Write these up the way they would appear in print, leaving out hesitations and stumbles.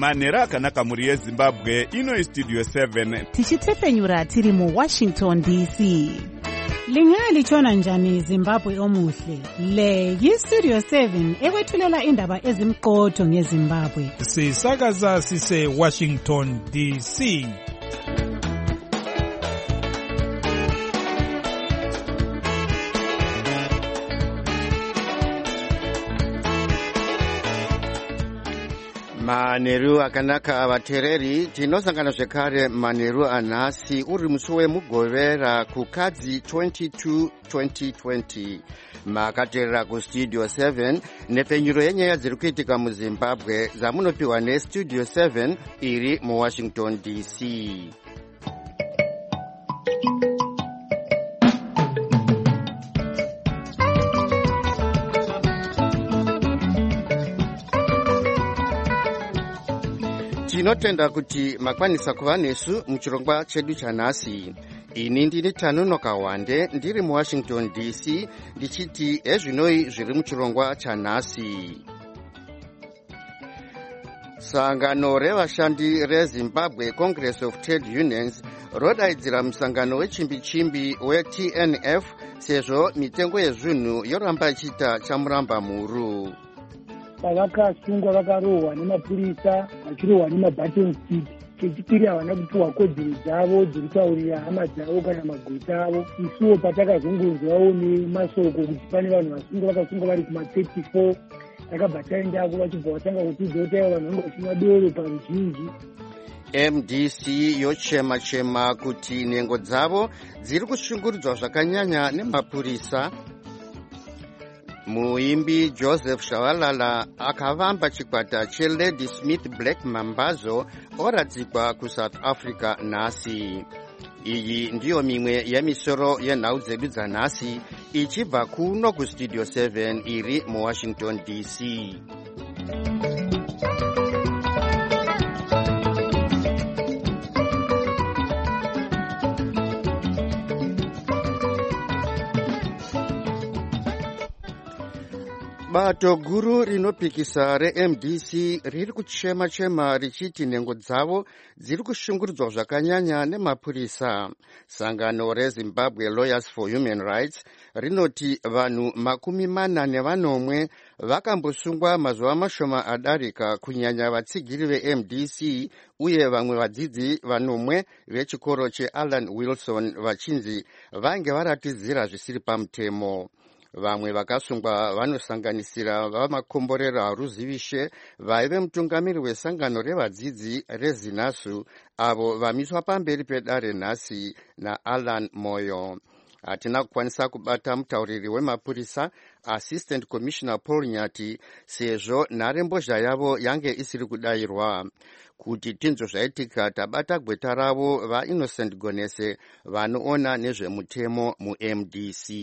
manheru akanaka mhuri yezimbabwe. Ino Studio 7 tichitepfenyura tiri muWashington DC. Lingaya lichona njani Zimbabwe omuhle? Le yiStudio 7 ekwethulela indaba ezimqotho ngeZimbabwe. Sisakaza sise Washington DC. Manheru akanaka vatereri, tinosangana zvekare manheru anhasi uri musi wemugovera kukadzi 22-2020. Makateerera kuStudio 7 nepfenyuro yenyaya dziri kuitika muZimbabwe dzamunopiwa neStudio 7 iri muWashington DC. Tinotenda kuti makwanisa kuva nesu muchirongwa chedu chanhasi. Ini ndini Tanunoka Wande ndiri muWashington DC ndichiti ezvinoi zviri muchirongwa chanhasi. Sangano revashandi reZimbabwe Congress of Trade Unions rodaidzira musangano wechimbi-chimbi weTNF sezvo mitengo yezvinhu yoramba ichiita chamuramba mhuru. Pavakasungwa vakarohwa nemapurisa vachirohwa nemabhaton stick. Chechipiri havana kupiwa kodzero dzavo dzekutaurira hama dzavo kana magota avo. Isuwo patakazongonzwawo nemasoko kuti pane vanhu vakasungwa vari kuma-34 takabva taendako vachibva vatanga kutiudza kuti vanhu vanga vachimwa doro paruzhinji. MDC yochema-chema kuti nhengo dzavo dziri kushungurudzwa zvakanyanya nemapurisa. Muimbi Joseph Shabalala akavamba chikwata cheLady Smith Black Mambazo oradzikwa kuSouth Africa nhasi. Iyi ndiyo mimwe yemisoro yenhau dzedu dzanhasi ichibva kuno kuStudio 7 iri muWashington DC. Bato guru rinopikisa reMDC riri kuchema-chema richiti nhengo dzavo dziri kushungurudzwa zvakanyanya nemapurisa. Sangano reZimbabwe Lawyers for Human Rights rinoti vanhu 40 vakambosungwa mazuva mashoma adarika, kunyanya vatsigiri veMDC uye vamwe vadzidzi 4 vechikoro cheAlan Wilson vachinzi vange varatidzira zvisiri pamutemo. Vamwe vakasungwa vanosanganisira vamakomborera Ruzivishe vaive mutungamiri wesangano revadzidzi reZinasu avo vamiswa pamberi pedare nhasi naAlan Moyo. Hatina kukwanisa kubata mutauriri wemapurisa Assistant Commissioner Paul Nyati sezvo nharembozha yavo yange isiri kudayirwa. Kuti tinzwe zvaitika tabata gweta ravo vaInnocent Gonese vanoona nezvemutemo muMDC.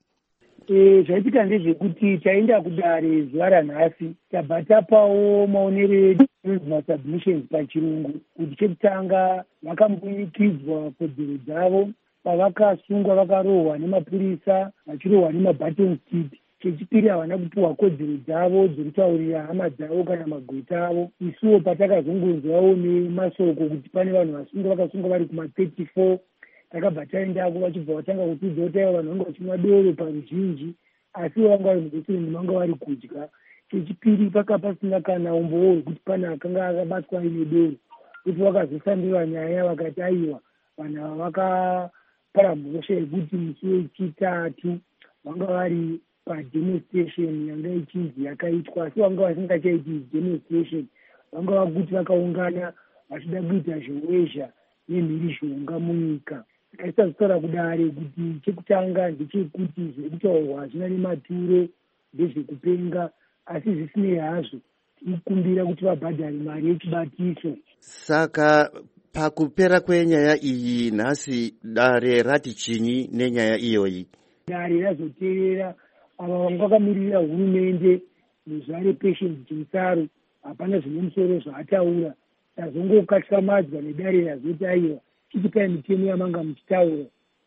Zvaitika ndezvekuti taenda kudare zuva ranhasi tabva tapawo maonero edu masubmissions pachirungu. Kuti chekutanga vakamboikidzwa kodzero dzavo pavakasungwa vakarohwa nemapurisa vachirohwa nemabhaton stick. Chechipiri havana kupiwa kodzero dzavo dzekutaurira hama dzavo kana magota avo. Isuwo patakazongonzwawo nemasoko kuti pane vanhu vakasungwa vari kuma-34 takabva taendako vachibva vatanga kutiudza kuti vanhu vanga vachimwa doro paruzhinji, asi vanga vari murestorendi vanga vari kudya. Chechipiri pasina kana umbowo hwekuti pane akanga akabatwa aine doro, kuti vakazosandura nyaya vakati aiwa vanhu ava vakapara mhosva yekuti musi wechitatu vanga vari pademonstration yanga ichinzi yakaitwa, asi vanga vasingachaiti demonstration, vanga vakuti vakaungana vachida kuita zhowezha nemhirizhonga munyika. Taisazvitaura kudare kuti chekutanga ndechekuti zviri kutaurwa hazvina nematuro ndezvekupenga, asi zvisinei hazvo tikukumbira kuti vabhadhare mari yechibatiso. Saka pakupera kwenyaya iyi nhasi dare rati chinyi nenyaya iyoyi? Dare razoteerera ava vanga vakamirira hurumende muzuva rePatience Chimusaro, hapana zvine musoro zvaataura. Tazongokatsamadzwa nedare razoti aiwa chichipai mitemo yamanga muchitaura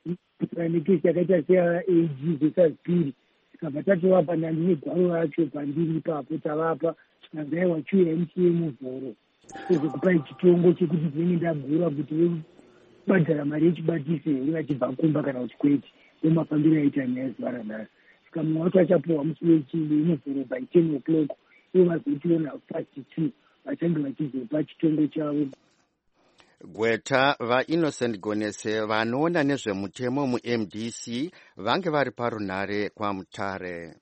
nekesi yakaita seAG versus Piri. Tikabva tatovapa nandi negwaro racho pandiri ipapo tavapa tikanzi aiwa chiuya MCA muvhoro. kuzokupai chitongo chekuti dzinenge ndagura kuti vobhadhara mari yechibatisi here vachibva kumba kana kuti kwete vemafambiro aita nyaya zuva ranhasi. Saka mumwe wacho achapuhwa musi wechii inovhuro by 10 o'clock ivo vazotiona past 2 vachange vachizopa chitongo chavo. Gweta vaInnocent Gonese vanoona nezvemutemo muMDC vange vari parunhare kwaMutare.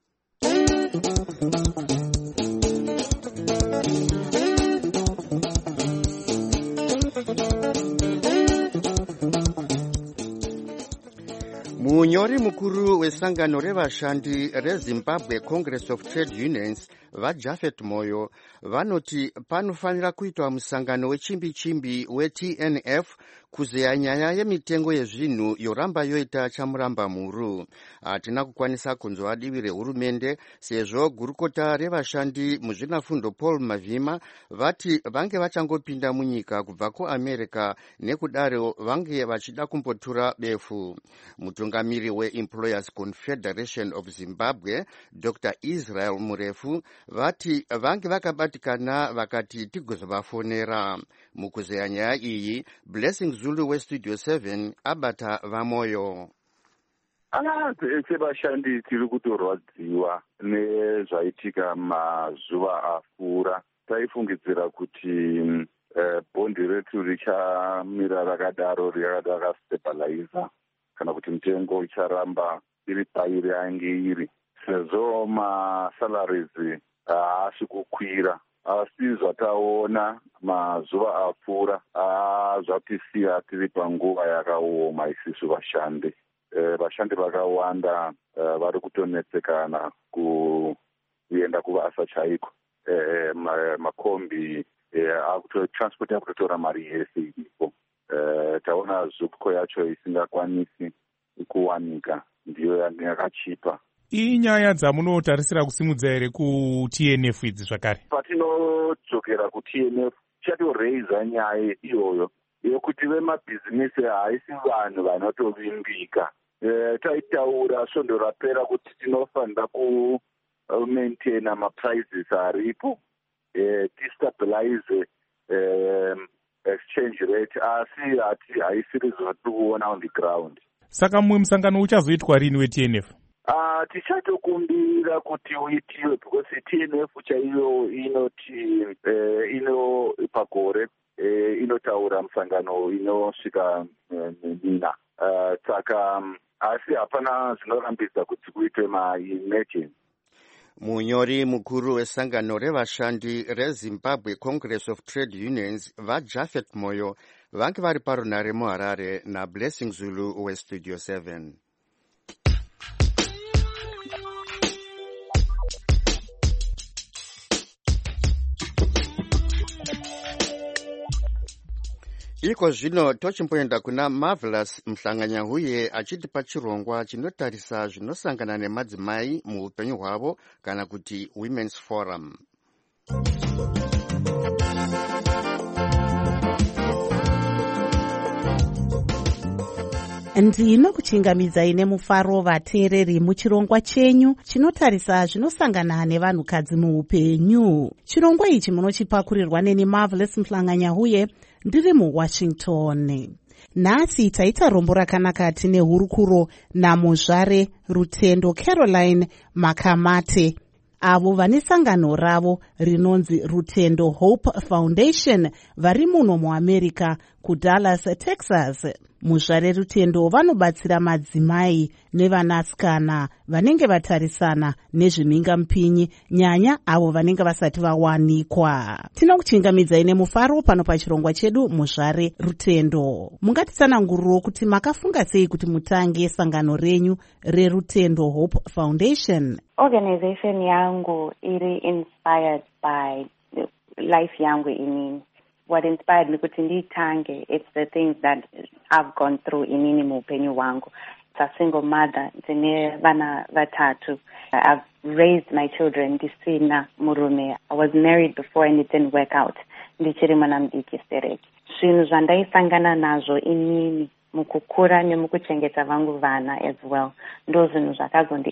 Munyori mukuru wesangano revashandi reZimbabwe Congress of Trade Unions vaJafet Moyo vanoti panofanira kuitwa musangano wechimbi-chimbi weTNF kuzeya nyaya yemitengo yezvinhu yoramba yoita chamuramba mhuru. Hatina kukwanisa kunzwa divi rehurumende sezvo gurukota revashandi muzvinafundo Paul Mavhima vati vange vachangopinda munyika kubva kuAmerica nekudaro vange vachida kumbotura befu. Mutungamiri weEmployers Confederation of Zimbabwe Dr. Israel Murefu vati vange vakabatikana vakati tigozovafonera. Mukuzeya nyaya iyi Blessing Zulu weStudio 7 abata vamoyo. Sevashandi tiri kutorwadziwa nezvaitika mazuva apfuura. Taifungidzira kuti bhondi retu richamira rakadaro rakastabiliza kana kuti mitengo icharamba iri pairi ainge iri sezvo masalaries haasi kukwira. Asi zvataona mazuva apfuura zvatisiya tiri panguva yakaoma isisu vashandi. Vashandi vakawanda vari kutonetsekana kuenda kuvasa chaiko. Makombi transport yakutotora mari yese iripo. Taona zupko yacho isingakwanisi kuwanika ndiyo yakachipa. Iyi nyaya dzamunotarisira kusimudza here kuTNF idzi zvakare? Patinodzokera kuTNF tichatoraiza nyaya iyoyo yekuti vemabhizinesi haisi vanhu vanotovimbika. Taitaura svondo rapera kuti tinofanira kumaintaina maprices aripo, tistabilize exchange rate, asi haisiri zvatikuona on the ground. Saka mumwe musangano uchazoitwa rini weTNF? Tichatokumbira kuti uitiwe because TNF chaiyo inoti pagore inotaura musangano inosvika mina. Saka asi hapana zvinorambidza kuti kuitwe ma-emergency. Munyori mukuru wesangano revashandi reZimbabwe Congress of Trade Unions vaJafet Moyo vange vari parunhare muHarare naBlessing Zulu weStudio 7. Iko zvino tochimboenda kuna Marvelous Mhlanganyahuye achitipa chirongwa chinotarisa zvinosangana nemadzimai muupenyu hwavo kana kuti Women's Forum. Ndinokuchingamidzai nemufaro vateereri muchirongwa chenyu chinotarisa zvinosangana nevanhukadzi muupenyu. Chirongwa ichi munochipakurirwa neni Marvelous Mhlanganyahuye ndiri muWashington. Nhasi taita rombo rakanaka tine hurukuro namuzvare Rutendo Caroline Makamate, avo vane sangano ravo rinonzi Rutendo Hope Foundation vari muno muAmerica kuDallas, Texas. Muzvare Rutendo vanobatsira madzimai nevanasikana vanenge vatarisana nezvimhingamupinyi, nyanya avo vanenge vasati vawanikwa. Tinokuchingamidzai nemufaro pano pachirongwa chedu muzvare Rutendo. Mungatitsananguriro kuti makafunga sei kuti mutange sangano renyu reRutendo Hope Foundation? Organization yangu iri inspired by life yangu inini. What inspired me kuti nditange, it's the things that I've gone through inini muupenyu wangu. It's a single mother, ndine vana vatatu. I've raised my children ndisina murume. I was married before and it didn't work out. Ndichiri mwana mudiki stereki. Zvinhu zvandaisangana nazvo inini mukukura nemukuchengeta vangu vana as well. Ndo zvinhu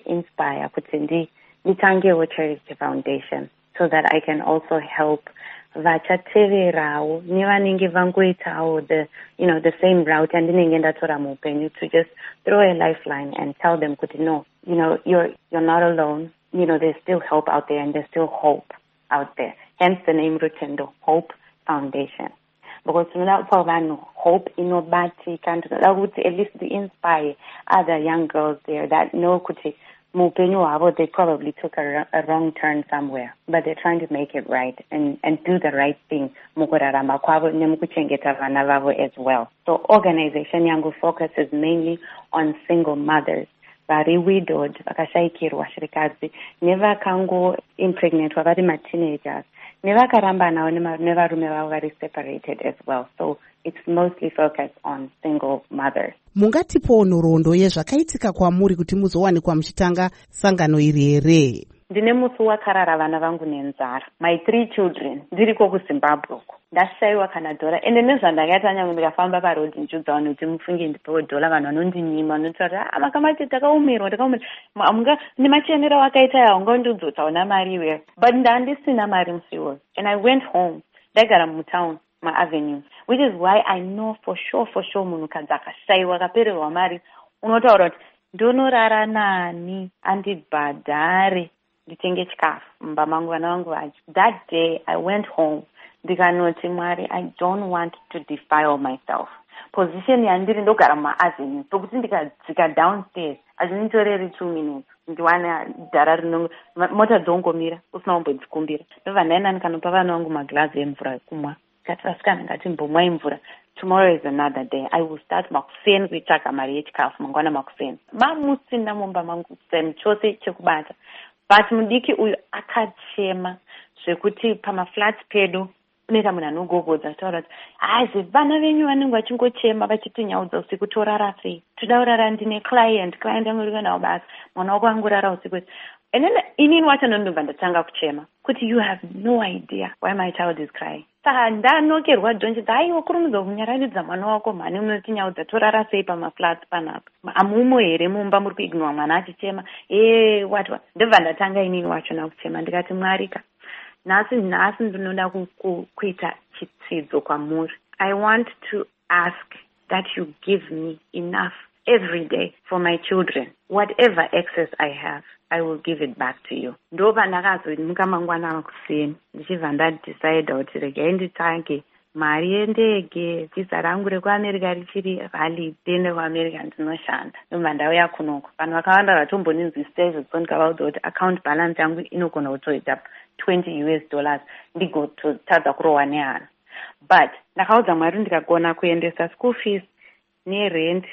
zvakazondi-inspire kuti nditangewo Charity Foundation so that I can also help vachateverawo nevanenge vangoitawo the same route andinenge ndatora muupenyu, to just throw a lifeline and tell them kuti no, you're not alone. There's still help out there and there's still hope out there. Hence the name Rutendo, Hope Foundation. Because tinoda kupa vanhu hope inobatika, tinoda kuti at least to inspire other young girls there that know kuti muupenyu hwavo they probably took a wrong turn somewhere, but they're trying to make it right and do the right thing mukurarama kwavo nemukuchengeta vana vavo as well. So organization yangu focuses mainly on single mothers, vari widowed, vakashayikirwa shirikadzi, nevakango impregnate vari ma-teenagers, nevakarambanawo nevarume vavo vari separated as well. So it's mostly focused on single mothers. Mungatipowo nhoroondo yezvakaitika kwamuri kuti muzowanikwa muchitanga sangano iri here? Ndine musi wakarara vana vangu nenzara, my 3 children, ndiriko kuZimbabwe uko. Ndashayiwa kana dhora, ende nezvandakaita nyange ndikafamba parodhi ndichiudza vanhu kuti mufunge ndipewo dhora, vanhu vanondinyima vanotara makamati takaumirwa nemachenero wakaita yaungondiudza una mari iwewe, but ndandisina mari musi iwoyo. And I went home, ndagara mutown maavenue, which is why I know for sure munhukadzi akashayiwa akapererwa mari unotaura kuti ndonorara nani andibhadhare nditenge chikafu mumba mangu vana vangu vacho. That day I went home ndikanoti Mwari, I don't want to defile myself. Position yandiri ndogara mumaAvenue pekuti ndikadzika downstairs hazvinditoreri 2 minutes ndiwane dhara rinongo mota dzongomira usina kumbodzikumbira. Ndobva ndaenda ndikanopa vana vangu maglazi emvura ekumwa. Ngati vasikana ngatimbomwai mvura. Tomorrow is another day. I will start makuseni kuitsvaka mari yechikafu mangwana makuseni. Mamusina mumba mangu chose chekubata. But mudiki uyu akachema zvekuti pamaflats pedu unoita munhu anogogodza taura kuti hazi vana venyu vanenge vachingochema vachitinyauza usiku torara sei, toda kurara ndine client yangu iri kuendawo basa, mwana wako angorara usiku. And then inini wacho ndobva ndatanga kuchema kuti you have no idea why my child is crying. Saka ndanokerwa dhonje haiwa kurumidza kunyararidza mwana wako mhani unotinyaudza torara sei pamaflats panapa, amumo here mumba muri kuignora mwana achichema what. Ndobva ndatanga inini wacho nakuchema ndikati Mwarika, nhasi ndinoda kuita chitsidzo kwamuri. I want to ask that you give me enough every day for my children. Whatever excess I have, I will give it back to you. Ndobva ndakazomuka mangwana makuseni ndichibva ndadecide kuti regai nditange mari yendege, visa rangu rekuAmerica richiri valid, ndiende kuAmerica ndinoshanda. Ndobva ndauya kunoko. Vanhu vakawanda vatombonzi stay ndikavaudza kuti account balance yangu inogona kutoita $20 ndigototadza kurohwa nehana. But ndakaudza Mwari ndikagona kuendesa school fees nerent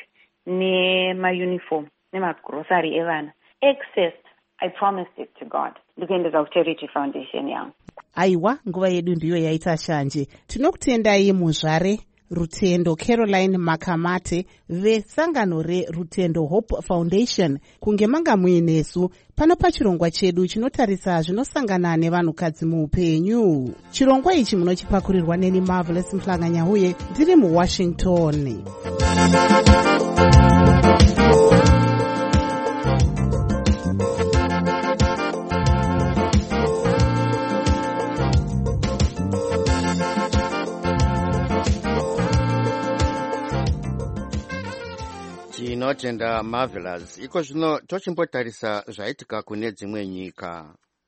nemauniform nemagrocery evana, excess I promised it to God. Ndikuendesa kuCharity Foundation yangu. Aiwa, nguva yedu ndiyo yaita shanje. Tinokutendai muzvare Rutendo Caroline Makamate vesangano reRutendo Hope Foundation kunge manga muinesu pano pachirongwa chedu chinotarisa zvinosangana nevanhukadzi muupenyu. Chirongwa ichi munochipakurirwa neni Marvelous Mhlanganya ndiri muWashington. Tinotenda Marvelous. Iko zvino tochimbotarisa zvaitika kune dzimwe nyika.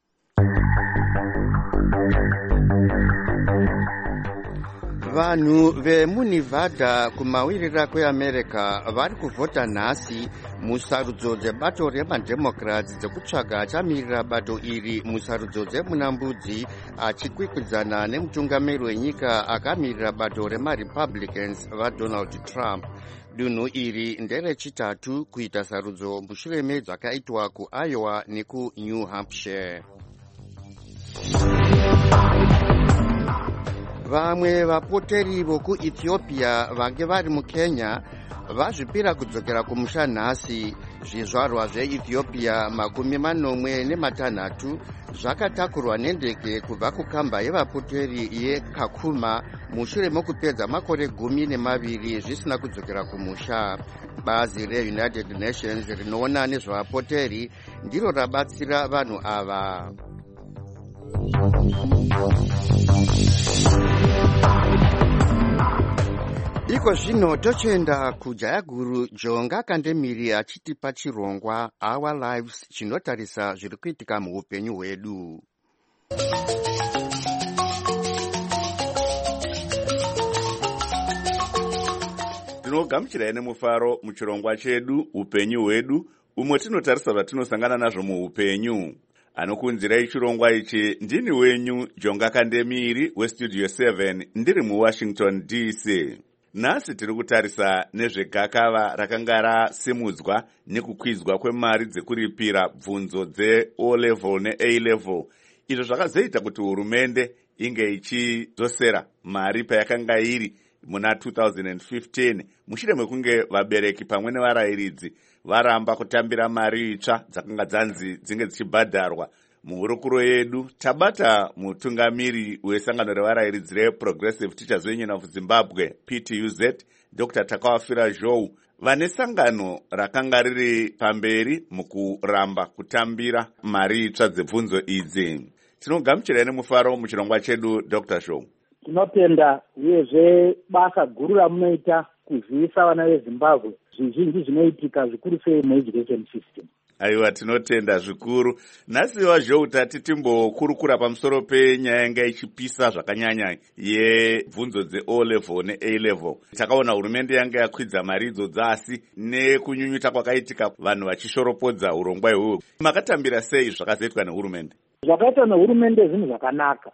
Vanhu vemuNevada kumawirira kweAmerica vari kuvhota nhasi musarudzo dzebato remademocrats dzekutsvaga achamirira bato iri musarudzo dzemunambudzi, achikwikwidzana nemutungamiri wenyika akamirira bato remarepublicans vaDonald Trump. Dunhu iri nderechitatu kuita sarudzo mushure medzakaitwa kuIowa nekuNew Hampshire. Vamwe vapoteri vokuEthiopia vange vari muKenya vazvipira kudzokera kumusha nhasi. Zvizvarwa zveEthiopia 46 zvakatakurwa nendege kubva kukamba yevapoteri yeKakuma mushure mokupedza makore 12 zvisina kudzokera kumusha. Bazi reUnited Nations rinoona nezvevapoteri ndiro rabatsira vanhu ava. iko zvino tochenda kujaya guru Jonga Kandemiri achitipa chirongwa Our Lives chinotarisa zviri kuitika muupenyu hwedu. Tinogamuchirai nemufaro muchirongwa chedu upenyu hwedu, umwe tinotarisa zvatinosangana nazvo muupenyu. Anokunzirai chirongwa ichi ndini wenyu Jonga Kandemiri weStudio 7 ndiri muWashington DC. Nhasi tiri kutarisa nezvegakava rakanga rasimudzwa nekukwidzwa kwemari dzekuripira bvunzo dze-O level ne-A level. Izvo zvakazoita kuti hurumende inge ichidzosera mari payakanga iri muna 2015 mushure mekunge vabereki pamwe nevarayiridzi varamba kutambira mari itsva dzakanga dzanzi dzinge dzichibhadharwa. Muhurukuro yedu tabata mutungamiri wesangano revarayiridzi reProgressive Teachers Union of Zimbabwe PTUZ, Dr. Takawafira Zhou, vane sangano rakanga riri pamberi mukuramba kutambira mari itsva dzebvunzo idzi. Tinogamuchirai nemufaro muchirongwa chedu Dr. Zhou. Tinotenda uyezve basa guru ramunoita kuzivisa vana veZimbabwe zvizhinji zvinoitika zvikuru sei mueducation system. Aiwa, tinotenda zvikuru. Nhasiwa Zhou tati timbokurukura pamusoro penyaya yanga ichipisa zvakanyanya yebvunzo dze-O level ne-A level. Takaona hurumende yanga yakwidza mari idzo asi nekunyunyuta kwakaitika vanhu vachishoropodza urongwa ihwohwo. Makatambira sei zvakazoitwa nehurumende? Zvakaitwa nehurumende zvinhu zvakanaka,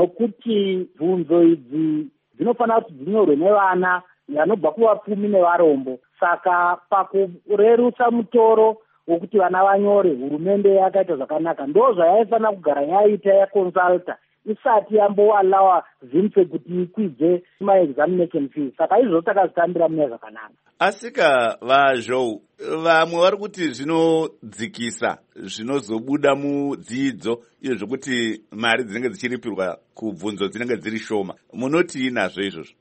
nokuti bvunzo idzi dzinofanira kuti dzinyorwe nevana vanobva kuvapfumi nevarombo. Saka pakurerusa mutoro wokuti vana vanyore, hurumende yakaita zvakanaka. Ndo zvayaifanira kugara yaita yakonsulta isati yamboalawa ZIMFE kuti ikwidze maexamination fees. Saka izvo takazitambira mune zvakanaka. Asika vaZhou, vamwe vari kuti zvinodzikisa zvinozobuda mudzidzo iyo zvokuti mari dzinenge dzichiripirwa kubvunzo dzinenge dziri shoma. Munoti inazvo izvozvo?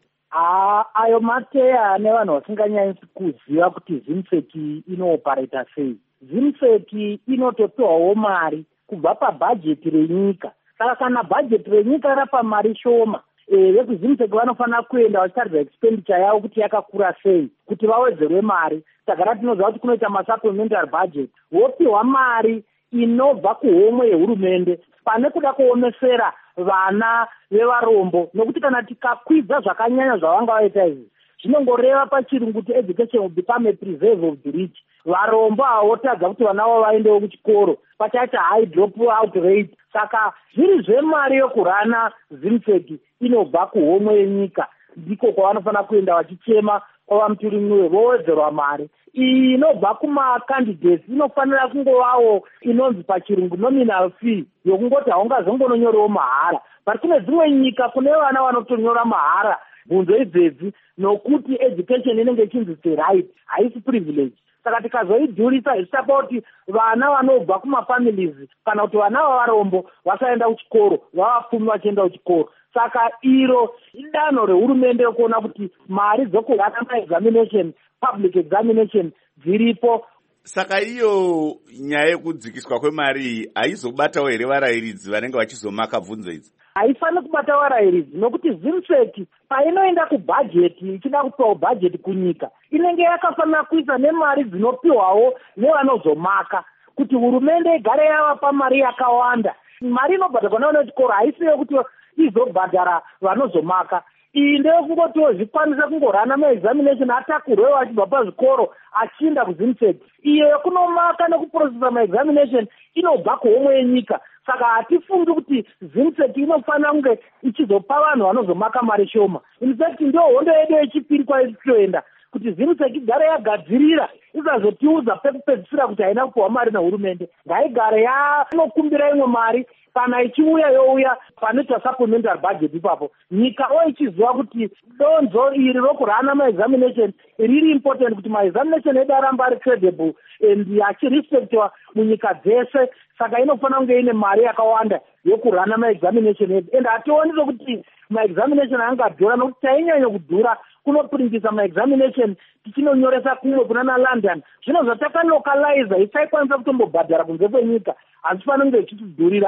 Ayo mateya nevanhu vasinganyanyisi kuziva kuti ZIMFE inooparata sei. ZIMFE inotopiwawo mari kubva pabhajeti renyika. Saka kana bhajeti renyika rapa mari shoma, vekuzimfe vanofanira kuenda vachitarisa expenditure yavo kuti yakakura sei, kuti vawedzerwe mari. Saka tinoziva kuti kunoita masupplementary budget, vopiwa mari inobva kuhomwe yehurumende pane kuda kuomesera vana vevarombo, nokuti kana tikakwidza zvakanyanya zvavanga vaita izvi, zvinongoreva pachirungu kuti education will become a preserve of the rich. Varombo havotadza kuti vana vavo vaendewo kuchikoro, pachaita high drop out rate. Saka zviri zvemari yokurana ZIMFE inobva kuhomwe yenyika, ndiko kwavanofanira kuenda vachichema kwavamuturimuwe vowedzerwa mari. Iyi inobva kumacandidates inofanira kungovawo inonzi pachirungu nominal fee, yokungoti haungazongononyorewo mahara. Pari kune dzimwe nyika kune vana vanotonyora mahara bvunzo idzedzi, nokuti education inenge ichinzi right, haisi privilege. Saka tikazoidhurisa zvichitapa kuti vana vanobva kumafamilies kana kuti vana vavarombo vasaenda kuchikoro, vavapfumi vachienda kuchikoro. Saka iro idanho rehurumende yokuona kuti mari dzokurana maexamination, public examination dziripo. Saka iyo nyaya yekudzikiswa kwemari iyi haizobatawo here varayiridzi vanenge vachizomaka bvunzo idzi? Haifaniri kubata varayiridzi, nokuti ZIMFE painoenda kubhajeti ichida kupiwawo bhajeti kunyika, inenge yakafanira kuisa nemari dzinopiwawo nevanozomaka, kuti hurumende igare yavapa mari yakawanda. Mari inobhadharwa nevana vechikoro haisi yokuti izobhadhara vanozomaka. Iyi ndeyokungotiwo zvikwanisa kungorana maexamination atakurwewo achibva pazvikoro achienda kuZIMFE. Iyo yokunomaka nekuprocessa maexamination inobva kuhomwe yenyika. Saka hatifungi kuti ZIMFE inofanira kunge ichizopa vanhu vanozomaka mari shoma. In fact, ndio hondo yedu yechipiri kwaitoenda, kuti ZIMFE igare yagadzirira isazotiudza pekupedzisira kuti haina kupiwa mari nehurumende. Ngaigare yanokumbira imwe mari, kana ichiuya youya panoitwa supplementary budget ipapo. Nyika ichiziva kuti donzo iri rokurana maexamination riri important, kuti maexamination edu aramba ari credible and achirespectwa munyika dzese. Saka inofanira kunge ine mari yakawanda yokurana maexamination edu. And hationi kuti maexamination angadhura, nokuti tainyanya kudhura kunopiringisa maexamination tichinonyoresa kumwe kuna London. Zvino zvatakalocaliza isaikwanisa kutombobhadhara kunze kwenyika, hazvifaniri kunge ichitidhurira.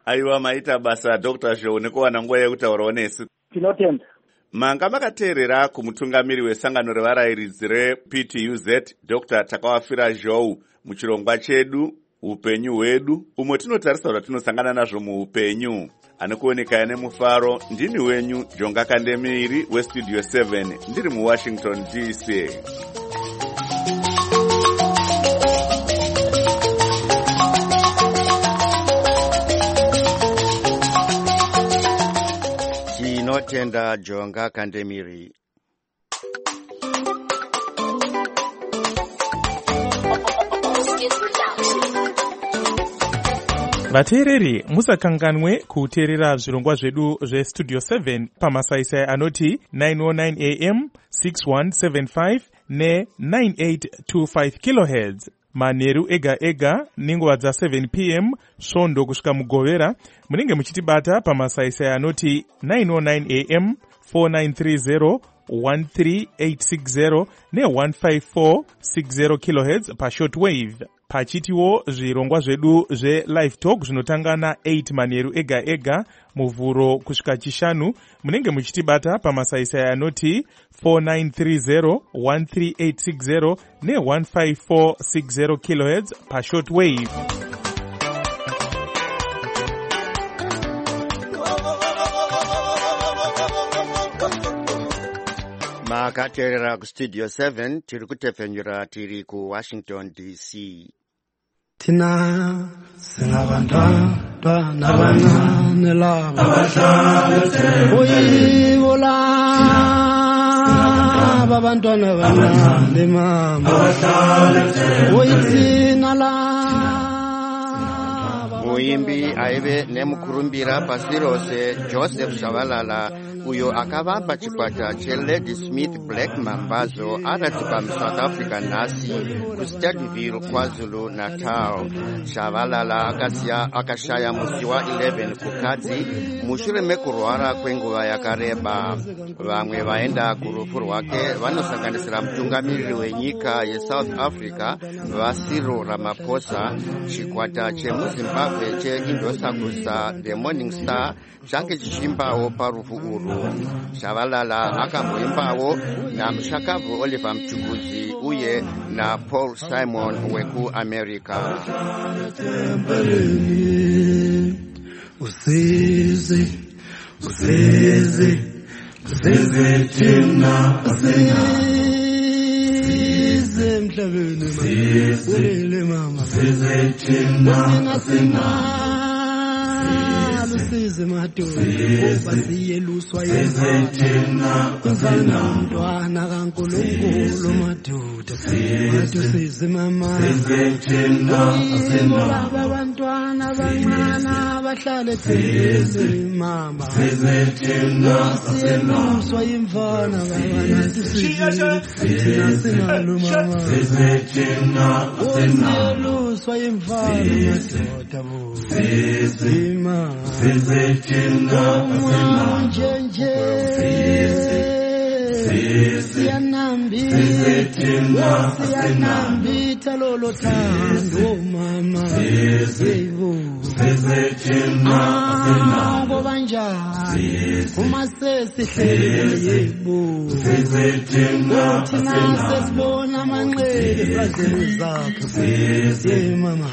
Aiwa, maita basa Dr. Zhou nekuwana nguva yekutaurawo nesu. Tinotenda. Manga makateerera kumutungamiri wesangano revarayiridzi rePTUZ Dr. Takawafira Zhou muchirongwa chedu upenyu hwedu, umwe tinotarisa kuti tinosangana nazvo muupenyu. Anokuonekaya nemufaro, ndini wenyu Jonga Kandemiri weStudio 7, ndiri muWashington DC. Tinotenda Jonga Kandemiri. Vateereri, musakanganwe kuteerera zvirongwa zvedu zveStudio 7 pamasaisai anoti 909 AM, 6175 ne9825 kHz. Manheru ega ega nenguva dza7 PM svondo kusvika mugovera. Munenge muchitibata pamasaisai anoti 909 AM, 4930 13860 ne15460 kHz pashortwave. Pachitiwo zvirongwa zvedu zveLive Talk zvinotanga na8 manheru ega ega muvhuro kusvika chishanu. Munenge muchitibata pamasaisai anoti 4930 13860 ne15460 kHz pashortwave. Makateerera kuStudio 7 tiri kutepfenyura tiri kuWashington DC. Tina singabantwana abancane laba uyibola abantwana abancane mama uyithina la muimbi aive nemukurumbira pasi rose Joseph Shabalala uyo akavamba chikwata cheLady Smith Black Mambazo aradzikwa muSouth Africa nhasi kuStadville, KwaZulu Natal. Shabalala akashaya musi wa11 kukadzi mushure mekurwara kwenguva yakareba. Vamwe vaenda kurufu rwake vanosanganisira mutungamiriri wenyika yeSouth Africa Cyril Ramaphosa, chikwata chemuZimbabwe cheIndosakusa The Morning Star change chichimbawo parufu uru. Shabalala akamboimbawo namushakabvu Oliver Mchugudzi uye na Paul Simon weku America. Usizi tina usizi mhlabeni mama usizi madoda basiyeluswa yezithina mntwana kaNkulunkulu madoda usizi mama usizi abantwana abancane abahlala ethembeni mama usiyeluswa imfana thina sinalo mama usiyeluswa imfana madoda mama siyanambitha lolo thando mama ngoba njani uma sesihlele yebo thina sesibona amanqele ezandleni zakhe mama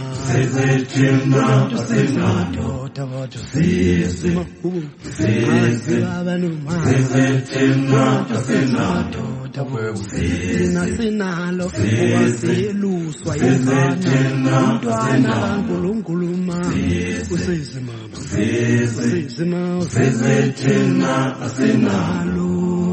madoda bathu sinalo uwasiyeluswa yezana mntwana kaNkulunkulu usizi mama thina sinalo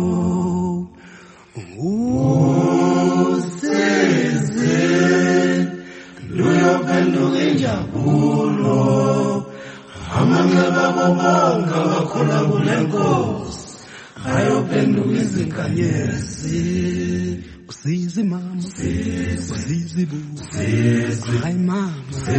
usizi luyophenduka injabulo amanxeba bonke abakhona kulenkosi ayophenduka izinkanyezi usizi mama usizi bu hayi mama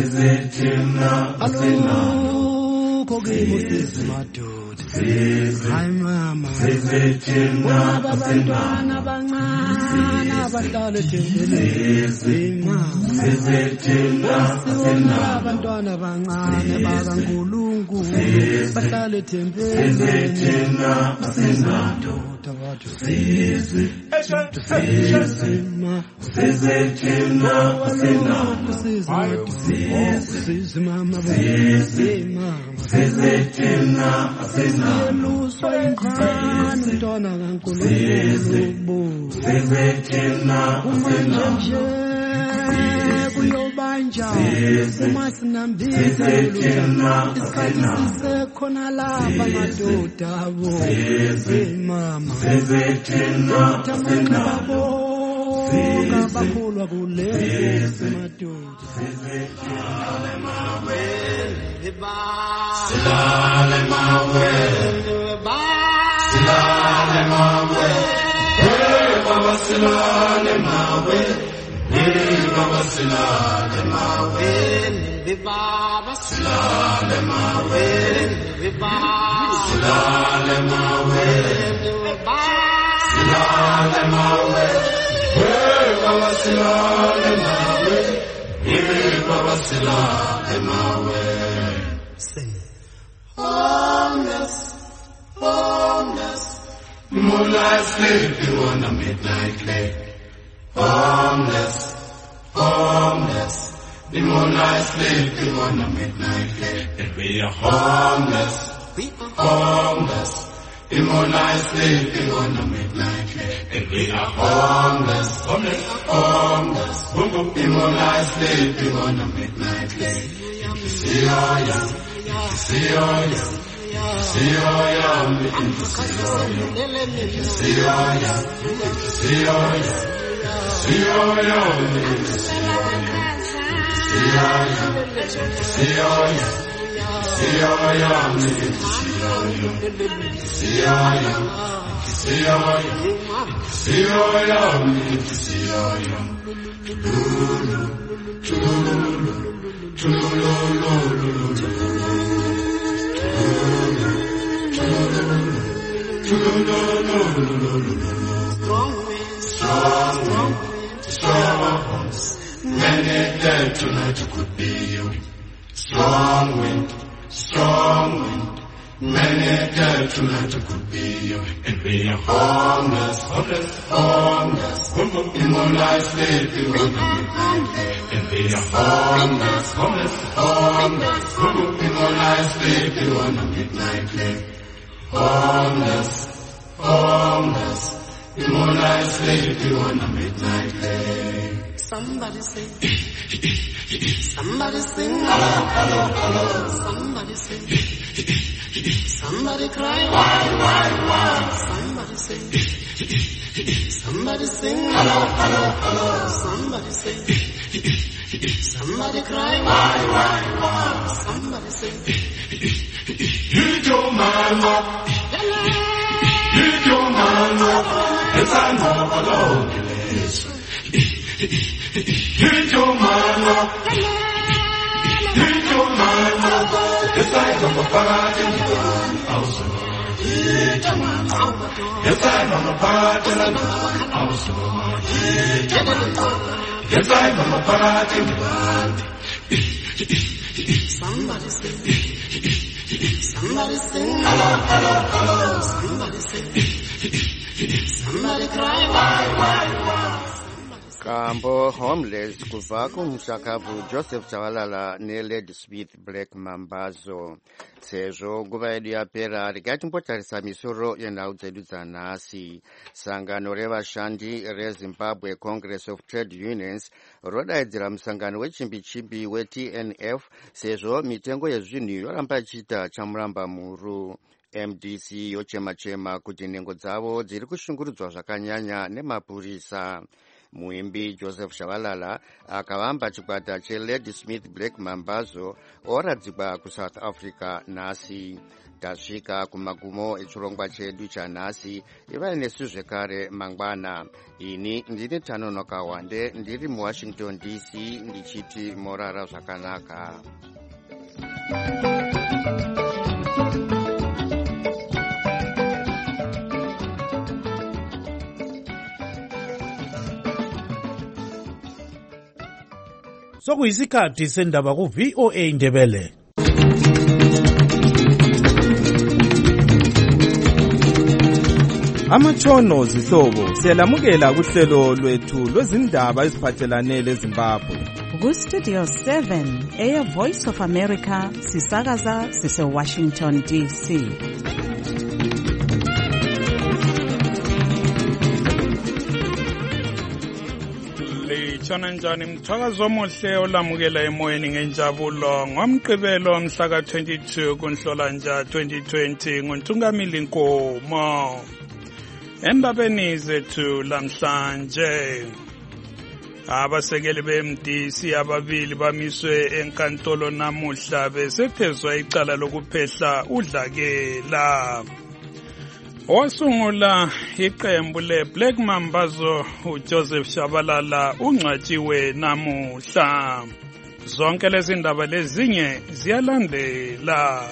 alukho kimi usizi madoda hayi mama abantwana abancane abahlala ethembeni mama abantwana abantwana abancane bakaNkulunkulu bahlale ethempelini madoda wathi kuyobanja umasinambisa isikhathi sisekhona lapha madoda abo mama tamanqabo kabakholwa kuleso madoda silale mawe silale mawe baba silale mawe Baba silale mawe, Baba silale mawe, Baba silale mawe, silale mawe, Baba silale mawe, Baba silale mawe. Sing. Homeless, homeless, moonlight sleeping on a midnight lake. Homeless, homeless, the moonlight sleeping on a midnight lake. And we are homeless, homeless, the moonlight sleeping on a midnight lake. And we are homeless, homeless, homeless, the moonlight sleeping on a midnight lake. See all young, see all young. See all young, see all young, see all young, see all young. See all young, see all young, see all young, see all young, see all young, see all young, see all young, see all young. Strong winds, many dead tonight could be you. Strong wind, many dead tonight could be you. And we are homeless, homeless, homeless, in moonlight sleeping on the midnight lake. And we are homeless, homeless, homeless, in moonlight sleeping on the midnight lake. Homeless, homeless, in moonlight sleeping on the midnight lake. Somebody sing, somebody sing, hello, hello, hello. Somebody sing, somebody cry, why. Somebody sing, somebody sing, hello, hello, hello. Somebody sing, somebody cry, why. Somebody sing, you don't mind what. You man up, it's an overload. You man up, it's like a party. It's like a party. It's like a party. Somebody sing. Somebody sing, hello, hello, hello. Somebody sing, somebody cry, why. Kambo homeless kuva kumshakavu Joseph Chavalala neLady Smith Black Mambazo. Sezvo nguva yedu yapera rikatimbotarisa misoro yenhau dzedu dzanhasi. Sangano revashandi reZimbabwe Congress of Trade Unions rodaidzira musangano wechimbi-chimbi weTNF sezvo mitengo yezvinhu yoramba ichiita chamuramba muru. MDC yochema-chema kuti nhengo dzavo dziri kushungurudzwa zvakanyanya nemapurisa. Muimbi Joseph Shabalala akavamba chikwata cheLady Smith Black Mambazo oradzikwa kuSouth Africa nhasi. Tasvika kumagumo echirongwa chedu chanhasi. Ivai nesu zvekare mangwana. Ini ndini Tanonoka Wande ndiri muWashington DC ndichiti morara zvakanaka. sokuyisikhathi sendaba ku-VOA Indebele. Amatshono zihlobo siyalamukela kuhlelo lwethu lwezindaba eziphathelane leZimbabwe. Ku-Studio 7 Air Voice of America sisakaza sise-Washington DC. Litshona njani mthakazo omuhle olamukela emoyeni ngenjabulo ngomgqibelo mhla ka-22 kuNhlolanja 2020 nguNtungamili Nkomo. Endabeni zethu lamhlanje, abasekeli be-MDC ababili bamiswe enkantolo namuhla besethezwa icala lokuphehla udlakela. Wasungula iqembu le-Black Mambazo uJoseph Shabalala ungcwatshiwe namuhla. Zonke lezi ndaba lezinye ziyalandela.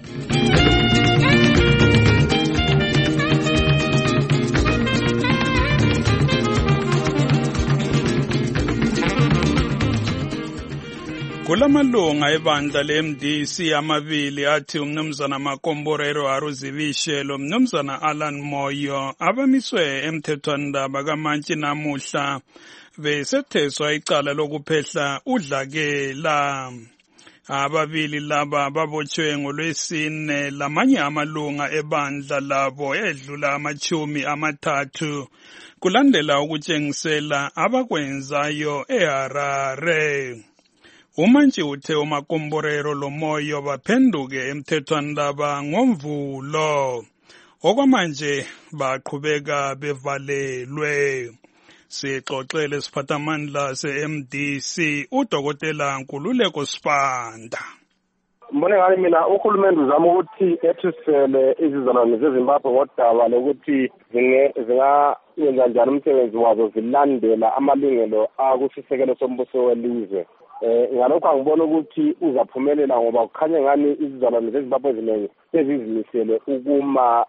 Kulamalunga ebandla le-MDC amabili athi umnumzana Makomborero Aruzibishe lo mnumzana Alan Moyo abamiswe emthethwandaba kaMantshi namuhla besethezwa icala lokuphehla udlakela. Ababili laba babotshwe ngoLwesine lamanye amalunga ebandla labo edlula 30 kulandela ukutshengisela abakwenzayo eHarare. Umantshi uthe uMakomborero loMoyo baphenduke emthethwandaba ngoMvulo. Okwamanje baqhubeka bevalelwe. Sixoxele siphathamandla se-MDC uDokotela Nkululeko Sipanda. Mbone ngani mina uhulumende uzama ukuthi ethisele izizalwane zeZimbabwe ngodaba lokuthi zingayenza njani umsebenzi wazo zilandela amalungelo akusisekelo sombuso welizwe. Ngalokho angibona ukuthi uzaphumelela ngoba kukhanya ngani izizalwane zeZimbabwe eziningi sezizimisele ukuma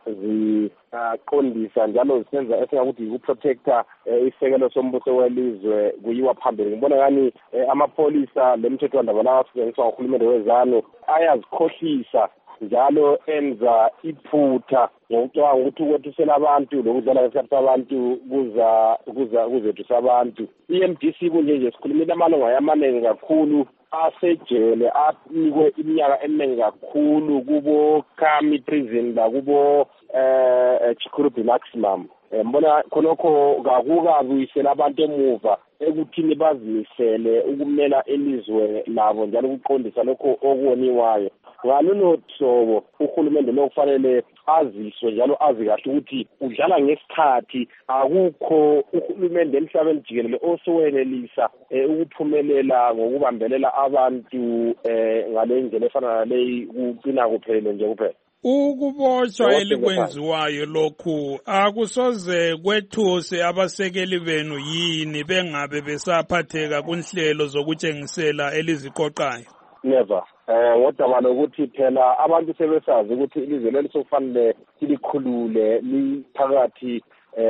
ziqondisa njalo zisenza esingakuthi ukuprotecta isekelo sombuso welizwe kuyiwa phambili. Ngibona ngani amapholisa lemthethwandaba lawa asetshenziswa nguhulumende wezanu ayazikhohlisa njalo enza iphutha ngokucabanga ukuthi ukwethusela abantu lokudlala ngesikhathi sabantu kuzethusa abantu. I-MDC kunje nje sikhulumile amalunga amaningi kakhulu asejele anikwe iminyaka eminingi kakhulu kubo Kami prison lakubo Chikurubi maximum. Mbona khonokho kakukabuyisela abantu emuva ekuthini bazimisele ukumela elizwe labo njalo ukuqondisa lokho okuwoniwayo. Ngalolo hlobo uhulumende lo kufanele aziswe njalo azi kahle ukuthi udlala ngesikhathi akukho uhulumende emhlabeni jikelele osowenelisa ukuphumelela ngokubambelela abantu ngale ndlela efana naleyi kuqina kuphelele nje kuphela. Ukubotshwa elikwenziwayo lokhu akusoze kwethuse abasekeli benu yini bengabe besaphatheka kunhlelo zokutshengisela eliziqoqayo? Never. Ngodaba lokuthi phela abantu sebesazi ukuthi ilizwe leli sokufanele silikhulule liphakathi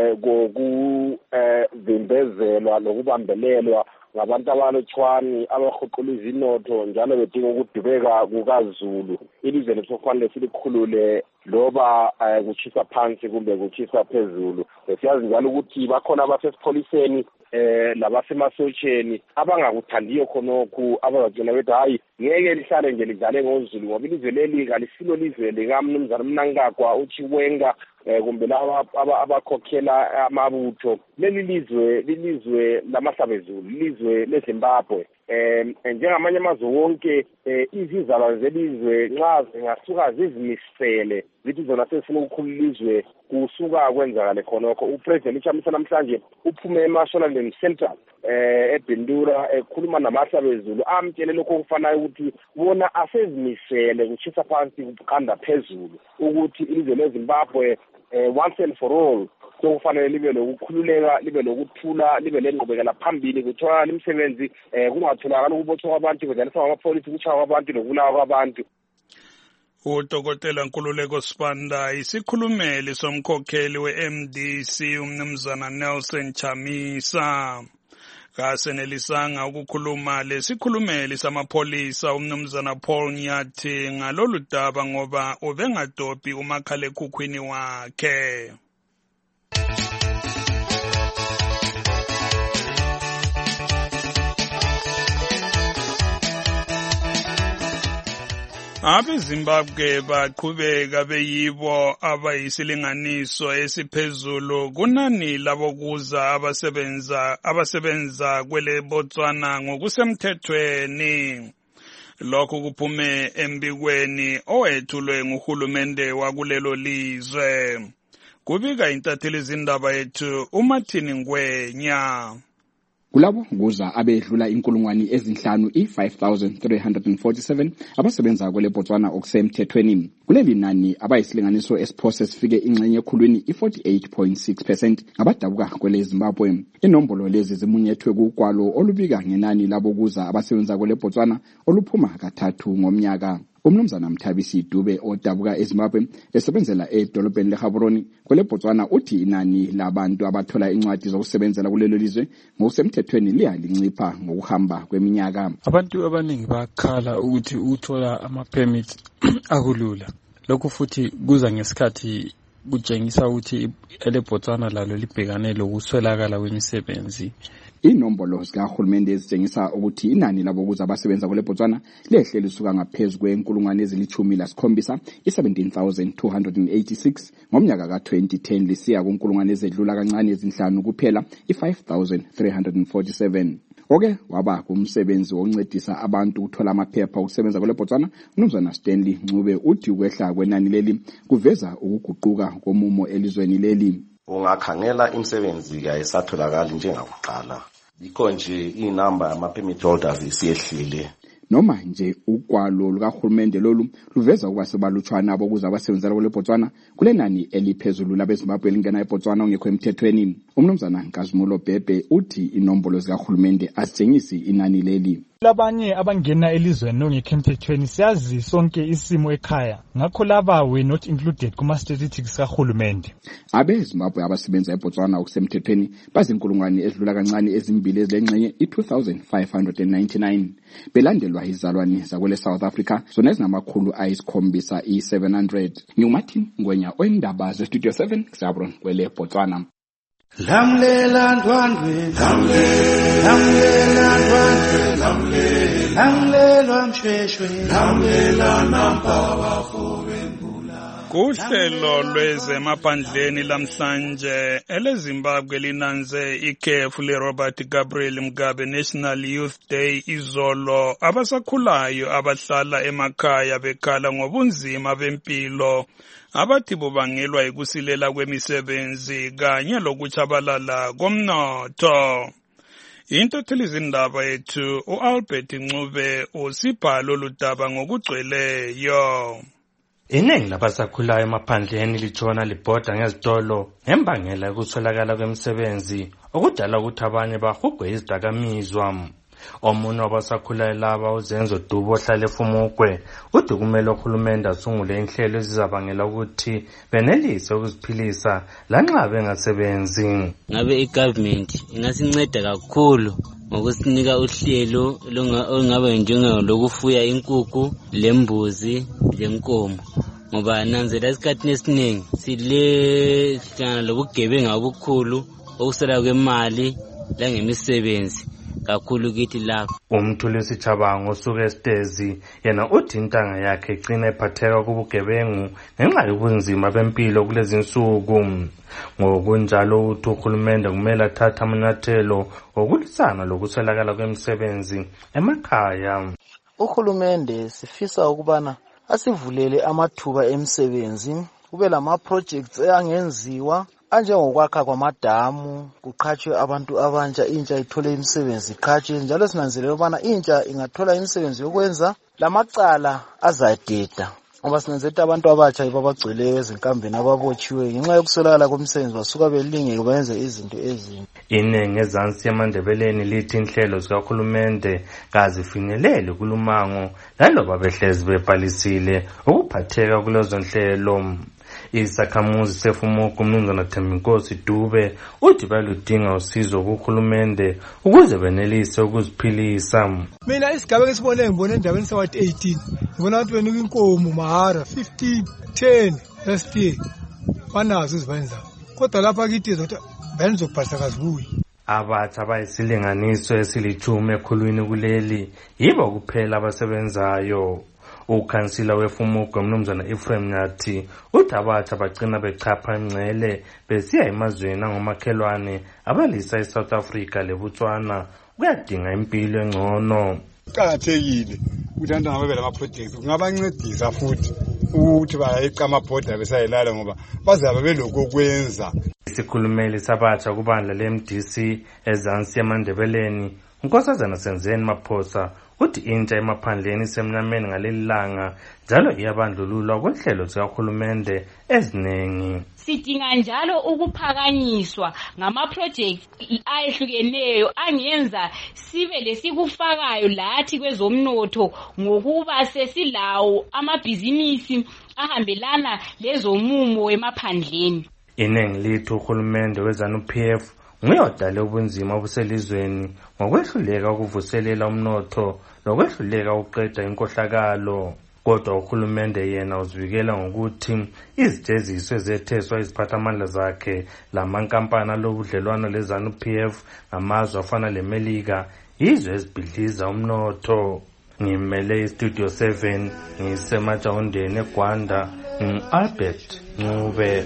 kokuvimbezelwa lokubambelelwa ngabantu abalotshwani abahuqula izinotho njalo bedinga ukudubeka kukaZulu. Ilizwe lethu kufanele silikhulule loba kuchisa phansi kumbe kuchisa phezulu. Siyazi njalo ukuthi bakhona abasesipholiseni labasemasotsheni abangakuthandiyo khonokhu abazatshela bethi hayi ngeke lihlale nje lidlale ngoZulu ngoba ilizwe leli kalisilo lizwe likamnumzana Mnangagwa uChiwenga kumbe laba abakhokhela amabutho. Leli lilizwe lamahlabezulu, lizwe leZimbabwe. Njengamanye amazwe wonke izizalwane zelizwe nxa zingasuka zizimisele zithi zona sesifuna ukukhulula ilizwe kusuka kwenzakale khonokho. Upresident Chamisa namhlanje uphume eMashonaland Central eBindura ekhuluma namahlabezulu amtshele lokho okufanayo ukuthi bona asezimisele kuchisa phansi kuqanda phezulu ukuthi ilizwe leZimbabwe once and for all sokufanele libe lokukhululeka, libe lokuthula, libe lengqubekela phambili kuthola imisebenzi kungatholakala ukubotshwa kwabantu kudlaliswa ngamapolisi kuchaya kwabantu nokubulawa kwabantu. uDokotela Nkululeko Sipanda isikhulumeli somkhokheli we-MDC umnumzana Nelson Chamisa. kasenelisanga ukukhuluma lesikhulumeli samapholisa umnumzana Paul Nyathi ngalolu daba ngoba ubengadobhi umakhalekhukhwini wakhe. AbeZimbabwe baqhubeka beyibo abayisilinganiso esiphezulu kunani labokuza abasebenza kwele Botswana ngokusemthethweni. Lokhu kuphume embikweni owethulwe nguhulumende wakulelo lizwe. Kubika intatheli izindaba yethu uMartin Ngwenya. Kulabo kuza abedlula inkulungwane ezinhlanu i-5,347 abasebenza kwele Botswana okusemthethweni. Kuleli nani abayisilinganiso esiphose sifike ingxenye ekhulwini i-48.6% abadabuka kwele Zimbabwe. Inombolo lezi zimunyethwe kugwalo olubika ngenani labo kuza abasebenza kwele Botswana oluphuma kathathu ngomnyaka. Umnumzana Mthabisi Dube odabuka eZimbabwe esebenzela edolobheni leGaborone kwele Botswana uthi inani labantu abathola incwadi zokusebenzela kulelo lizwe ngokusemthethweni liyalincipha ngokuhamba kweminyaka. Abantu abaningi bakhala ukuthi uthola ama-permits akulula. Lokhu futhi kuza ngesikhathi kutshengisa ukuthi ele Botswana lalo libhekane lokuswelakala kwemisebenzi. Inombolo zikahulumende ezitshengisa ukuthi inani labo kuza abasebenza kwele Botswana lehle lisuka ngaphezulu kwenkulungwane ezili-17 i-17,286 ngomnyaka ka-2010 lisiya kunkulungwane ezedlula kancane ezinhlanu kuphela i-5,347. Oke waba kumsebenzi wokuncedisa abantu ukuthola amaphepha okusebenza kwele Botswana. Umnumzana Stanley Ncube uthi ukwehla kwenani leli kuveza ukuguquka komumo elizweni leli. Ungakhangela imisebenzi ayisatholakali njengakuqala. Yikho nje inamba yama-permit holders isiyehlile. Noma nje ugwalo lukahulumende lolu luveza ukuba sebalutshwana abokuza abasebenzela kwele Botswana kulenani eliphezulu labeZimbabwe lingena eBotswana ongekho emthethweni. Umnumzana Nkazimulo Bhebhe uthi inombolo zikahulumende azitshengisi inani leli. Labanye abangena elizweni ongekho emthethweni siyazi sonke isimo ekhaya, ngakho laba we not included kuma statistics kahulumende. AbeZimbabwe abasebenza eBotswana okusemthethweni bazinkulungwane ezidlula kancane ezimbili ezilengxenye i-2,599 belandelwa izalwane zakwele South Africa zona ezinamakhulu ayisikhombisa i-700. Ngiumartin Ngwenya oindaba zestudio 7 kusabron kwele Botswana. Lamlela ndwandwe, lamlela ndwandwe, lamlela mshweshwe, lamlela nampaba fobembula. Kuhlelo lwezemaphandleni lamhlanje eleZimbabwe linanze ikhefu leRobert Gabriel Mugabe National Youth Day izolo abasakhulayo abahlala emakhaya bekhala ngobunzima bempilo abathi bubangelwa yikusilela kwemisebenzi kanye lokuchabalala komnotho. Intatheli izindaba yethu uAlbert Ncube usipha lolu daba ngokugcweleyo. Iningi labasakhulayo emaphandleni litshona libhoda ngezitolo ngembangela yokuswelakala kwemisebenzi okudala ukuthi abanye bahugwe izidakamizwa. Omunye wabasakhulayo laba uZenzo Dubo ohlala eFumukwe uthi kumele uhulumende asungule inhlelo ezizabangela ukuthi benelise ukuziphilisa lanxa bengasebenzi. Ngabe igovernment ingasinceda kakhulu ngokusinika uhlelo olungaba njengolokufuya inkukhu lembuzi lenkomo, ngoba nanzela isikhathini esiningi sile hlangana lobugebengu obukhulu okusala kwemali langemisebenzi kakhulu kithi lapho. Umthulisi Chabango osuka eStezi yena uthi intanga yakhe igcina ephatheka kubugebengu ngenxa yobunzima bempilo kulezi insuku. Ngokunjalo uthi uhulumende kumele athathe amanyathelo okulisana lokuswelakala kwemisebenzi emakhaya. Uhulumende sifisa ukubana asivulele amathuba emisebenzi, kube lama projects angenziwa anjengokwakha kwamadamu, kuqhatshwe abantu abantsha, intsha ithole imisebenzi iqhatshwe, njalo sinanzelela ukubana intsha ingathola imisebenzi yokwenza lamacala azadeda. Ngoba sinanzelela abantu abatsha babagcweleyo ezinkambeni ababotshiwe ngenxa yokuswelakala komsebenzi basuka belingeke bayenze izinto ezinye. Inengi ezansi yamandebeleni lithi inhlelo zikahulumende kazifinyeleli kulumango laloba behlezi bebhalisile ukuphatheka kulezo nhlelo. Isakhamuzi seFumugu umnumzana Thembinkosi Dube uthi baludinga usizo kuhulumende ukuze benelise ukuziphilisa. Mina isigaba ngisibone ngibone endaweni sawathi 18 ngibona abantu benika inkomo mahara 15 10 last year banazo izibenza kodwa lapha kithi zokuthi benizobhalisa kazibuyi. Abatsha bayisilinganiso esilichume ekhulwini kuleli yibo kuphela abasebenzayo. Ukhansila weFumugu umnumzana Ephraim Nyathi uthi abatsha bagcina bechapha ngcele besiya emazweni angomakhelwane abalisa eSouth Africa leBotswana kuyadinga impilo engcono. Kuqakathekile ukuthi abantu ngabe lama projects kungabancedisa futhi ukuthi bayeqa amabhoda besayelala ngoba bazabe beloko kwenza. Isikhulumeli sabatsha kubandla leMDC ezansi eMandebeleni uNkosazana Senzeni Maphosa uthi intsha emaphandleni semnyameni ngaleli langa njalo iyabandlululwa kwehlelo zikahulumende eziningi. Sidinga njalo ukuphakanyiswa ngama-project ayehlukeneyo angenza sibe lesikufakayo lathi kwezomnotho ngokuba sesilawo amabhizinisi ahambelana lezomumo emaphandleni. Inengi lithi uhulumende weZANU-PF nguye odale ubunzima obuselizweni ngokwehluleka ukuvuselela umnotho lokwehluleka ukuqeda inkohlakalo. Kodwa uhulumende yena uzivikela ngokuthi izijeziso ezetheswa iziphathamandla zakhe lamankampani alobudlelwano leZANU-PF ngamazwe afana leMelika yizo ezibhidliza umnotho. Ngimele iStudio 7 ngisemajawundeni eGwanda Albert Ncube.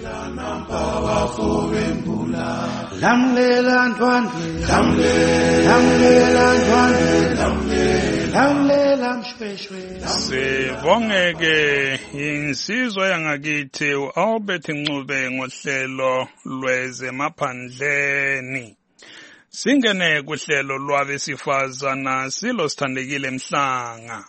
Lamlela ntwandwe lamlela ntwandwe lamlela mshweshwe. Sibongeke insizwa yangakithi uAlbert Ncube ngohlelo lwezemaphandleni. Singene kuhlelo lwabesifazana silo Sithandekile Mhlanga.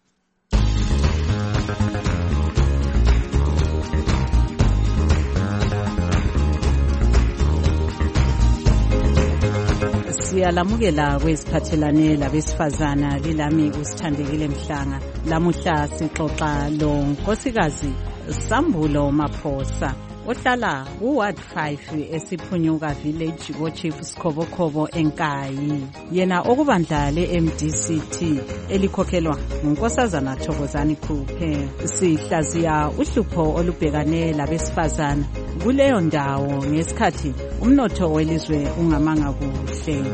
Siyalamukela kweziphathelane labesifazana lilami uSithandekile Mhlanga. Lamuhla sixoxa lo Nkosikazi Sambulo Maphosa ohlala uWard 5 esiphunyuka village koChief Sikhobokhobo eNkayi. Yena okubandla leMDCT elikhokhelwa nguNkosazana Thokozani Khuphe. Sihlaziya uhlupho olubhekane labesifazana kuleyo ndawo ngesikhathi umnotho welizwe ungamanga kuhle.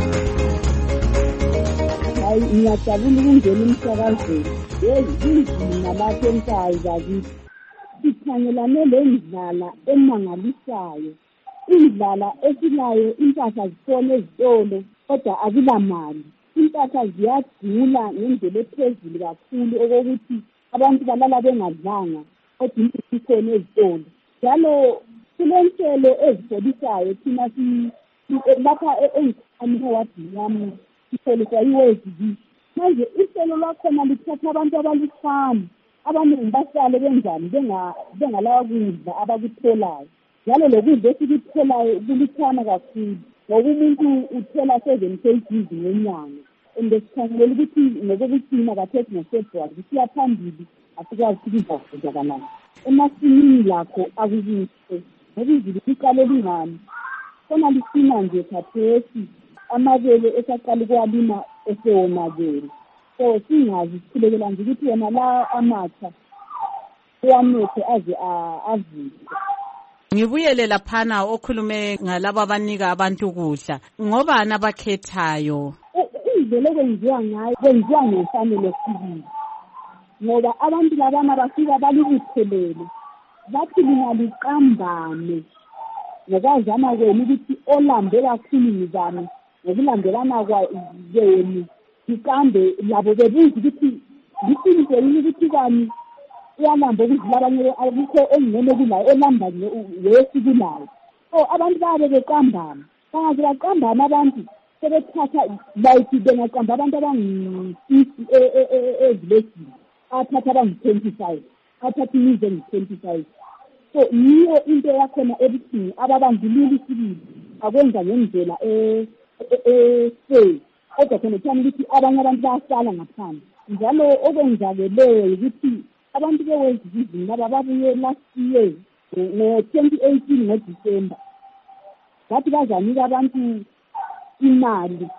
Ngiyajabula ukungena emsakazweni. Yezindlela lapho eNkayi bakithi. Sikhangelane lendlala emangalisayo. Indlala esilayo impahla zifone ezitolo kodwa akulamali. Impahla ziyadula ngendlela ephezulu kakhulu okokuthi abantu balala bengadlanga kodwa impahla zifone ezitolo. Njalo kulenhlelo ezifolisayo thina lapha engikhani wadini yami sifolisa iWezi. Manje ihlelo lakhona lithatha abantu abalifana abaningi bahlale benjani bengalawa kudla abakutholayo. Njalo lokudla esikutholayo kulithana kakhulu ngoba umuntu uthola 7 kg ngenyanga. Ngesikhathi ukuthi ngokuthina kathethi ngoFebruary kusiya phambili asikwazi ukudla kanani. Emasimini lakho akukuhle ngoba izulu liqale lingani. Khona lisina nje khathesi amabele esaqala ukwalima esewonakele. So singazi sikhulekela nje ukuthi yena la amatsha uyamethe aze avule. Ngibuyele laphana okhulume ngalabo abanika abantu ukudla. Ngobani abakhethayo? Indlela kwenziwa ngayo kwenziwa ngefanele sibili. Ngoba abantu labana bafika balibuthelele. Bathi lingaliqambane. Ngokazama kwenu ukuthi olambe kakhulu nizame ngokulandelana kwenu. Ikambe labo bebuza ukuthi liqiniso yini ukuthi kani uyalamba ukudlula abanye akukho engene kulayo olamba wesikulayo. Abantu babe beqambana bangaze baqambana abantu sebethatha like bengaqamba abantu abangu-50 evilejini athatha abangu-25 athatha imizi engu-25. So yiyo into yakhona ebuhlungu ababandlululi isibili akwenza ngendlela kodwa khona kuthani ukuthi abanye abantu bayasala ngaphandle. Njalo okwenzakeleyo ukuthi abantu bewezizini laba babuye last year ngo-2018 ngoDisemba bathi bazanika abantu imali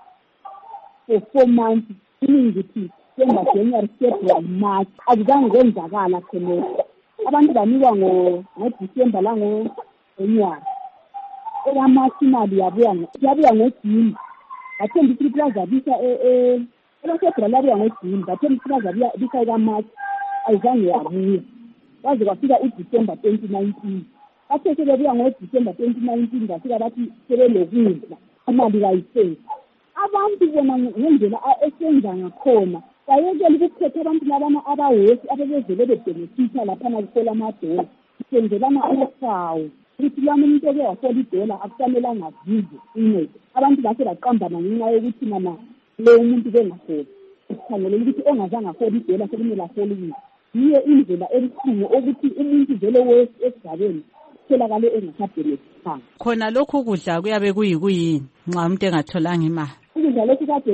for 4 months, iningi ukuthi December, January, February, March akuzange kwenzakala khonokho. Abantu banikwa ngoDisemba la ngo-January. Ekamarch imali yabuya ngoJuni. Bathemba ukuthi bazabisa eFebruary yabuya ngoJuni. Bathemba ukuthi bazabisa ekaMarch ayizange yabuya. Baze kwafika uDisemba 2019. Bathe sebebuya ngoDisemba 2019 bafika bathi sebelokudla imali kayisenzi. Abantu bona ngendlela esenza ngakhona bayekela ukukhetha abantu labana abawesi abebezele bebenefitha laphana kufola amadola senzelana amasawo ukuthi lana umuntu oke wafola idola akufanelanga azize incede. Abantu base baqambana ngenxa yokuthi mana lo muntu bengafola sikhangelela ukuthi ongazange afola idola sekumele afole ukuthi yiyo indlela ebuhlungu ukuthi umuntu vele wesi esigabeni tholakale engasabhenefithanga. Khona lokhu kudla kuyabe kuyini nxa umuntu engatholanga imali? Ukudla lokhu kade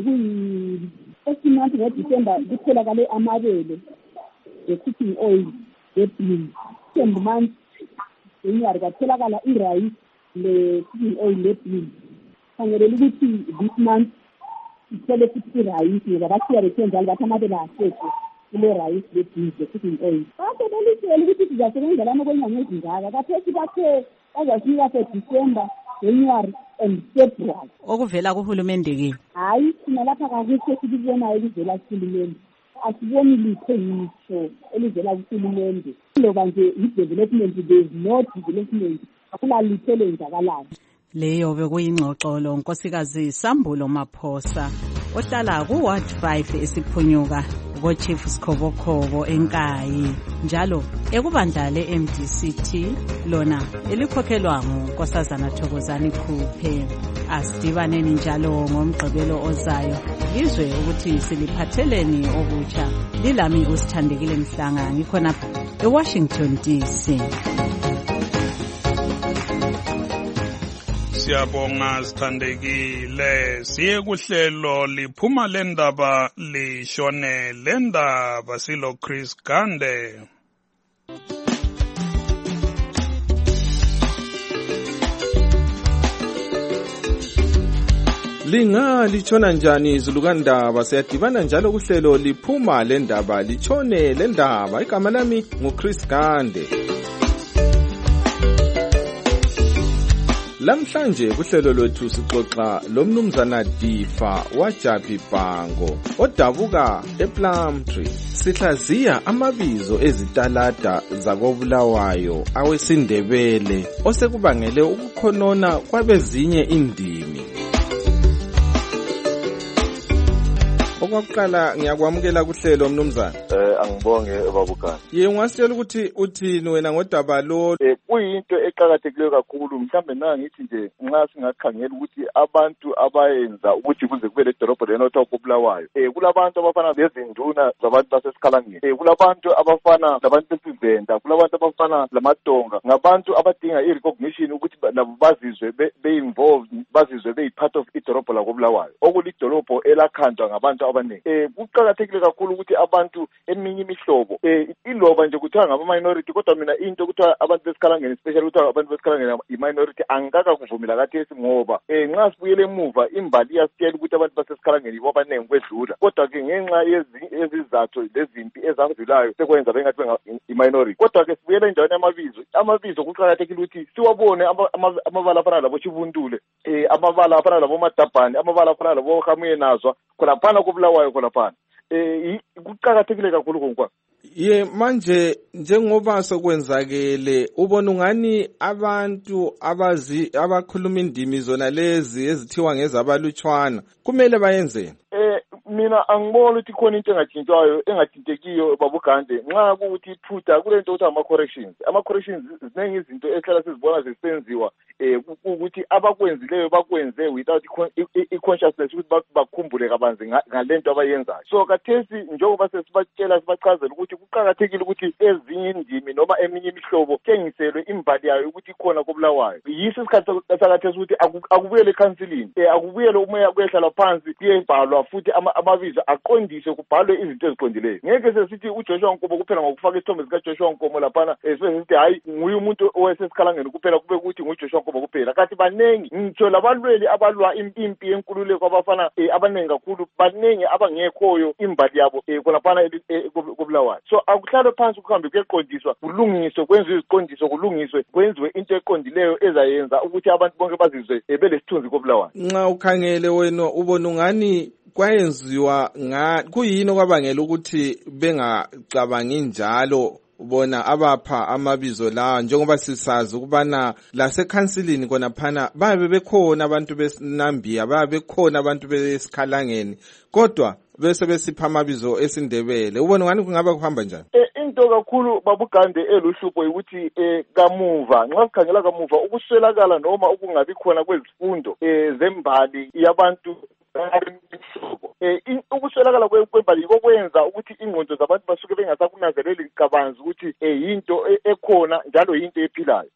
esinanthi ngoDisemba kutholakale amabele, le-cooking oil, le-beans. December month, January kwatholakala i-rice, le-cooking oil, le-beans. Khangelela ukuthi this month sithole futhi i-rice ngoba bathiya bethenjalo bathi amabele asekho kule-rice, le-beans, le-cooking oil. Bathe belitshela ukuthi sizasebenzelana kwenyanga ezingaka. Kathesi bathe bazasinika for December, January and February. Okuvela kuhulumende ke? Hayi, thina lapha kakukho sikubonayo kuvela kuhulumende. Asiboni litho ngisho elivela kuhulumende. Loba nje i-development, there is no development. Akula litho elenzakalayo. Leyo bekuyingxoxo lonkosikazi Sambulo Maphosa ohlala ku-Ward 5 eSiphunyuka ko-Chief Sikhobokhobo eNkayi, njalo ekubandla le-MDCT lona elikhokhelwa nguNkosazana Thokozani Khuphe. Asidibaneni njalo ngomgqibelo ozayo yizwe ukuthi siliphatheleni okutsha. Lilami uSithandekile Mhlanga ngikhona eWashington DC. Siyabonga Sithandekile. Siye kuhlelo liphuma lendaba lishone lendaba silo Chris Gande. Linga litshona njani izulukandaba? Siyadibana njalo kuhlelo liphuma lendaba litshone lendaba. Igama lami nguChris Gande. Lamhlanje kuhlelo lwethu sixoxa lomnumzana Difa waJabi Bhango odabuka ePlumtree. Sihlaziya amabizo ezitalada zakobulawayo awesindebele osekubangele ukukhonona kwabezinye indimi. Okwakuqala ngiyakwamukela kuhlelo mnumzana. Angibonge babukani. Ye ungasitshela ukuthi uthini wena ngodaba lo? Kuyinto eqhakathekileyo kakhulu. Mhlambe nanga ngithi nje nxa singakhangela ukuthi abantu abayenza ukuthi kuze kube ledolobho lenotho kubulawayo. Kulabantu abafana lezinduna zabantu basesikhalangeni. Kulabantu abafana labantu besizenda, kulabantu abafana lamadonga. Ngabantu abadinga i-recognition ukuthi labo bazizwe be-involved, bazizwe be-part of idolobho lakobulawayo. Okulidolobho elakhandwa ngabantu abaningi. Kuqhakathekile kakhulu ukuthi abantu eminye imihlobo iloba nje kuthiwa ngama-minority, kodwa mina into kuthiwa abantu besikhalangeni, especially kuthiwa abantu besikhalangeni i-minority, angikaka kuvumela kathesi ngoba nxa sibuyele emuva imbali iyasitshela ukuthi abantu basesikhalangeni yibo abaningi kwedlula, kodwa-ke ngenxa yezizathu lezimpi ezadlulayo sekwenza bengathi i-minority. Kodwa-ke sibuyele endaweni amabizo kuqakathekile ukuthi siwabone amabala afana labo Chivuntule, amabala afana labo Madabhani, amabala afana labo Hamuye Nazwa, kholaphana kubulawayo kholaphana. Kuqakathekile kakhulu konke. Ye manje njengoba sokwenzakele ubona ungani abantu abakhuluma indimi zona lezi ezithiwa ngezabalutshwana kumele bayenzeni? Mina angiboni ukuthi khona into engathintekiyo babugande nxa kuuthi iphutha kulento ukuthi ama-corrections ziningi izinto ehlala sizibona zisenziwa ukuthi abakwenzileyo bakwenze without i-consciousness ukuthi bakhumbule kabanzi ngalento abayenzayo. So kathesi njengoba sesibatshela sibachazela ukuthi kuqakathekile ukuthi ezinye indimi noma eminye imihlobo tshengiselwe imbali yayo ukuthi ikhona kobulawayo. Yiso isikhathi sakathesi ukuthi akubuyele ekhansilini, akubuyele umoya kuyehlala phansi kuyebhalwa futhi amabizo aqondiswe kubhalwe izinto eziqondileyo. Ngeke sesithi uJoshua Nkomo kuphela ngokufaka isithombe sika Joshua Nkomo laphana sithi hayi nguye umuntu owayesesikhalangeni kuphela kube ukuthi nguJoshua Nkomo kuphela. Kanti banengi ngitsho labalweli abalwa impi yenkululeko abafana abanengi kakhulu, banengi abangekhoyo imbali yabo khonapana koBulawayo. So akuhlalwe phansi kuhambe kuyeqondiswa, kulungiswe, kwenziwe iziqondiso, kulungiswe, kwenziwe into eqondileyo ezayenza ukuthi abantu bonke bazizwe belesithunzi koBulawayo. Nxa ukhangele wena ubona ungani kwayenziwa kuyini okwabangela ukuthi bengacabangi njalo bona abapha amabizo lawa, njengoba sisazi ukubana lasekhansilini kona phana babe bekhona abantu besinambiya, babe bekhona abantu besikhalangeni, kodwa bese besipha amabizo esindebele. Ubona ngani kungaba kuhamba njani? Into kakhulu babugande eluhlupho ukuthi kamuva nxa sikhangela kamuva ukuswelakala noma ukungabi khona kwezifundo zembali yabantu ukuswelakala kwembali kokwenza ukuthi ingqondo zabantu basuke bengasakunanzeleli kabanzi ukuthi yinto ekhona njalo yinto ephilayo.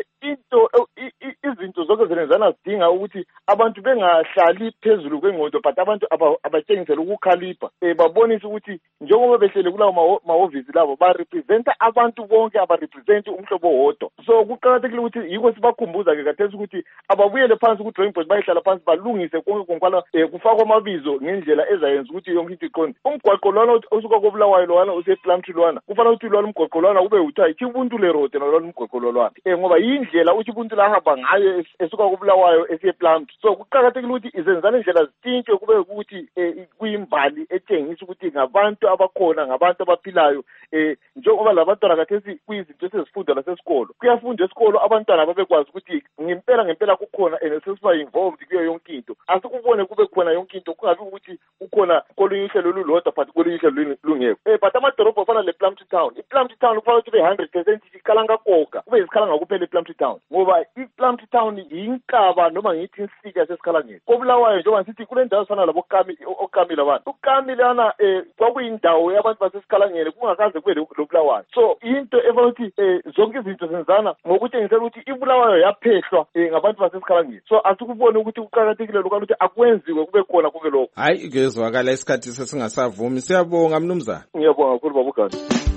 Izinto zonke zenezana zidinga ukuthi abantu bengahlali phezulu kwengqondo, but abantu abatshengisele ukukhalipha, babonise ukuthi njengoba behlele kulawo mahhovisi labo barepresenta abantu bonke, abarepresenti umhlobo wodwa. So kuqakathekile ukuthi yiko sibakhumbuza-ke kathesi ukuthi ababuyele phansi ku-drawing board, bayihlala phansi balungise konke konkwala kufakwa amabizo ngendlela ezayenza ukuthi yonke into iqonde. Umgwaqo lwana osuka koBulawayo lwana usePlumtree lwana kufanele ukuthi lwana umgwaqo lwana ube uthiwa Chibuntu Road nalwana umgwaqo lwana ngoba yindlela uChibuntu lahamba ngayo esuka koBulawayo esiyePlumtree. So kuqakathekile ukuthi izenzana indlela zitintshwe kube ukuthi kuyimbali etshengisa ukuthi ngabantu abakhona, ngabantu abaphilayo, njengoba labantwana kathesi kuyizinto esezifundwa lasesikolo, kuyafundwa esikolo abantwana babekwazi ukuthi ngempela kukhona sesiba involved kuyo yonke into. Asikubone kube khona yonke into, kungabi ukuthi ukhona kolunye uhlelo olulodwa but kolunye uhlelo lungekho. But amadolobho afana lePlumtree Town, iPlumtree Town kufanele ukuthi 100% ikhalanga koga kube isikhalanga kuphela iPlumtree Town, ngoba iPlumtree Town yinkaba noma ngithi insika yasesikhalangeni. koBulawayo njengoba sithi kule ndawo sana labo Okami labantu uKami lana kwakuyindawo yabantu basesikhalangeni kungakaze kube loBulawayo. So into efanele ukuthi zonke izinto zenzana ngokutshengisela ukuthi iBulawayo yaphehlwa ngabantu basesikhalangeni. So asikubone ukuthi kuqakathekile lokho ukuthi akwenziwe kube khona kube lokho. Hayi kezwakala isikhathi sesingasavumi. Siyabonga mnumzana. Ngiyabonga kakhulu babugani.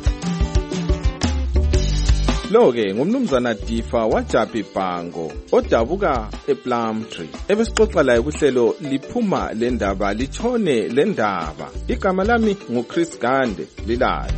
Lo-ke ngumnumzana Difa waJabi Bhango odabuka ePlumtree. Ebesixoxa laye kuhlelo liphuma le ndaba litshone le ndaba. Igama lami nguChris Gande Lilala.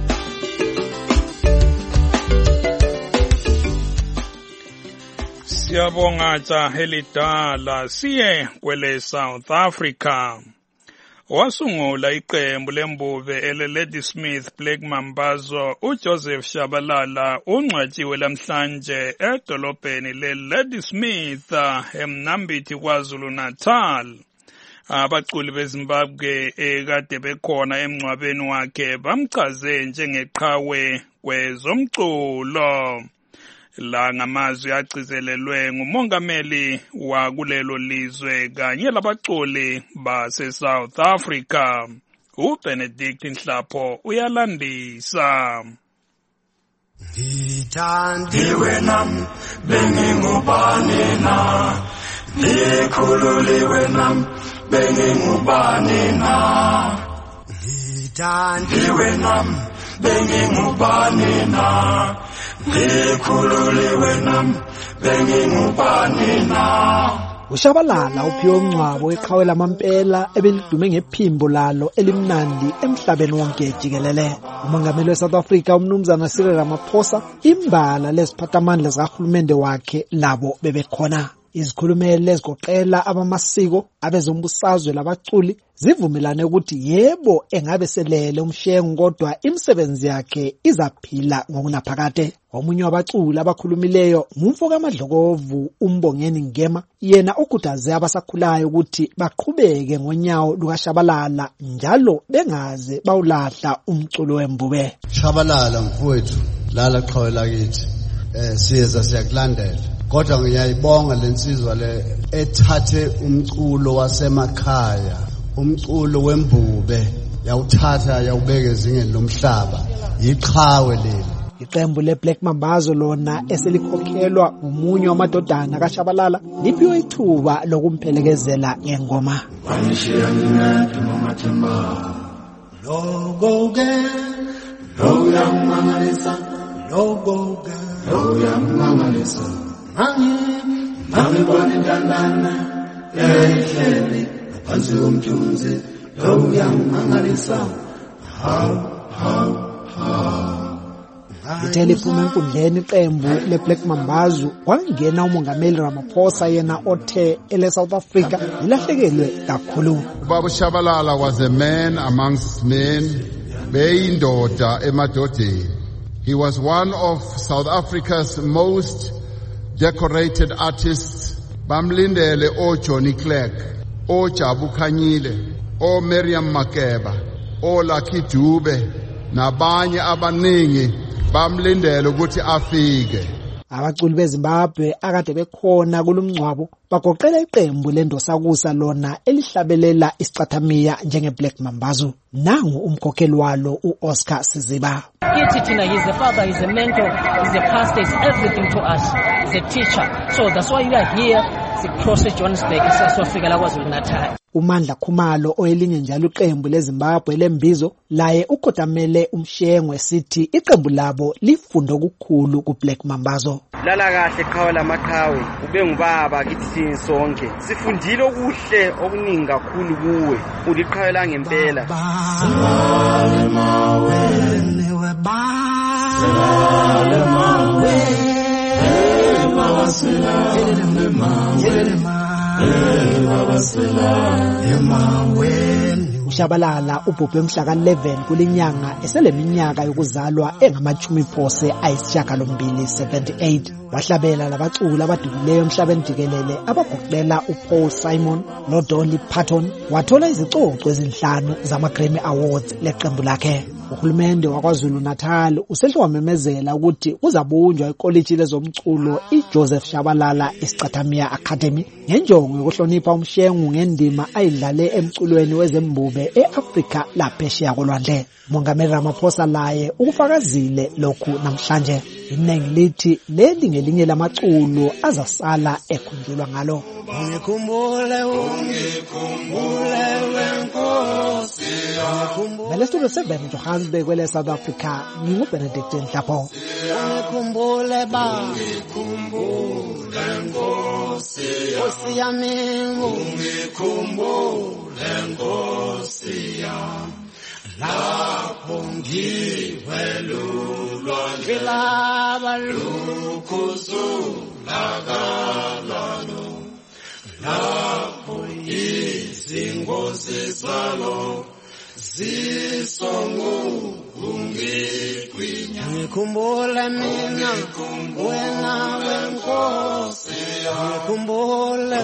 Siyabonga Helidala. Siye kwele South Africa. Wasungula iqembu lembuve ele-Ladysmith Black Mambazo uJoseph Shabalala ungcwatshiwe lamhlanje edolobheni le-Ladysmith eMnambithi KwaZulu Natal. Abaculi beZimbabwe ekade bekhona emngcwabeni wakhe bamchaze njengeqhawe kwezomculo. La ngamazwi agcizelelwe ngumongameli wakulelo lizwe kanye labaculi base-South Africa. uBenedict Nhlapho uyalandisa. Ngithandiwe nami bengingubani na, ngikhululiwe nami bengingubani na, ngithandiwe nami bengingubani na, ngikhululiwe nami bengingubani na. uShabalala uphiwe umngcwabo weqhawe lamampela ebelidume ngephimbo lalo elimnandi emhlabeni wonke jikelele. Umongameli weSouth Africa umnumzana Cyril Ramaphosa imbala leziphathamandla zikahulumende wakhe labo bebekhona. Izikhulumeli ezigoqela abamasiko abezombusazwe labaculi zivumelane ukuthi yebo engabe selele umshengu kodwa imisebenzi yakhe izaphila ngokunaphakade. Omunye wabaculi abakhulumileyo ngumfo kaMadlokovu uMbongeni Ngema, yena ukhuthaze abasakhulayo ukuthi baqhubeke ngonyawo lukaShabalala njalo bengaze bawulahla umculo wembube. Shabalala mfowethu lala qhawe lakithi siyeza siyakulandela, kodwa ngiyayibonga lensizwa le ethathe umculo wasemakhaya, umculo wembube yawuthatha yawubeka ezingeni lomhlaba. Yiqhawe leli Iqembu leBlack Mambazo lona eselikhokhelwa umunye wamadodana kaShabalala liphiwe ithuba lokumphelekezela ngengoma. Lithe liphuma enkundleni iqembu leBlack Mambazo kwangena umongameli Ramaphosa yena othe South Africa ilahlekelwe kakhulu. Ubaba Shabalala was a man amongst men, beyindoda emadodeni. He was one of South Africa's most decorated artists. Bamlindele o Johnny Clegg, o Jabu Khanyile, o Miriam Makeba, o Lucky Dube nabanye abaningi bamlindele ukuthi afike. Abaculi beZimbabwe akade bekhona kulomncwabo bagoqela iqembu lendosakusa lona elihlabelela isicathamiya njengeBlack Mambazo. Nangu umkhokheli walo uOscar Siziba. Kithi thina is a father, is a mentor, is a pastor, is everything to us, is a teacher. So that's why you are here. Across Johannesburg, South Africa, KwaZulu-Natal. uMandla Khumalo oyelinye njalo iqembu leZimbabwe lembizo laye ukhotamele umshengwe sithi iqembu labo lifunda okukhulu kuBlack Mambazo. Lala kahle qhawe lamakhawe ube ngubaba kithi sonke sifundile okuhle okuningi kakhulu kuwe uliqhawe la ngempela. Salale mawe newe ba salale mawe uShabalala ubhubhe mhla ka-11 kulinyanga eseleminyaka yokuzalwa engama-80 78. Wahlabela labaculi abadumileyo emhlabeni jikelele abagoqela uPaul Simon noDolly Parton. Wathola izicoco ezinhlanu zama-Grammy Awards leqembu lakhe. Uhulumende waKwaZulu-Natal usehlwamemezela ukuthi uzabunjwa ikoliji lezomculo iJoseph Shabalala Isicathamiya Academy ngenjongo yokuhlonipha umshengu ngendima ayidlale emculweni wezembube eAfrika laphesheya kolwandle. Mongameli Ramaphosa laye ukufakazile lokhu namhlanje. Iningi lithi leli ngelinye lamaculo azasala ekhunjulwa ngalo. Ngikhumbule wenkosi Studio 7 Johannesburg kwele South Africa nginguBenedict Nhlapho. Ngikhumbule nkosi yami ngikhumbule nkosi yami lapho ngiwelulwa ngilaba lukhuzulakalalo lapho izingozi zalo zisongo ungigwinya ngikhumbule mina wena wenkosi ngikhumbule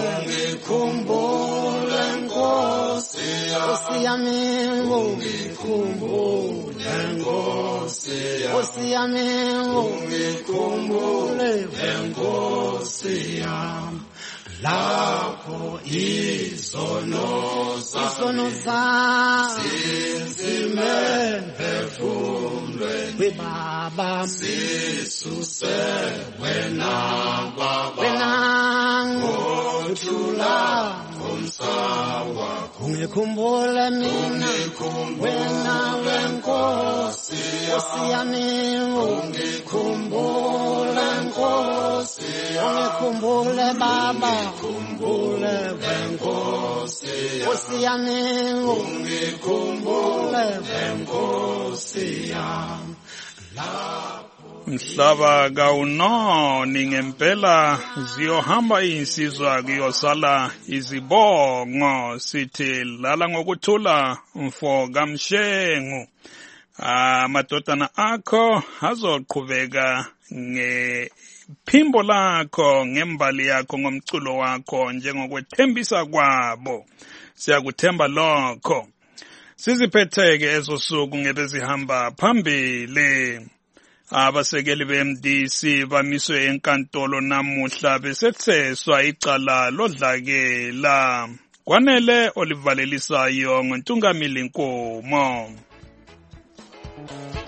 nkosi yami ngikhumbule nkosi yami ngikhumbule nkosi yami lapho izono sinzime phefumulweni baba sisuse wena ngothula ngomsawa ngikhumbule mina wena wenkosi yami ngikhumbule nkosi ngikhumbule baba ngikhumbule wenkosi yami ngikhumbule wenkosi yami Mhlaba kawunoni ngempela ziyohamba insizwa kuyosala izibongo sithi lala ngokuthula mfo kamshengu. Amadodana akho azoqhubeka ngephimbo lakho ngembali yakho ngomculo wakho njengokwethembisa kwabo. Siyakuthemba lokho. Siziphetheke ezosuku ngebezihamba phambili. Abasekeli beMDC bamiswe enkantolo namuhla besetheswa icala lodlakela. Kwanele olivalelisayo ngontungamili Nkomo.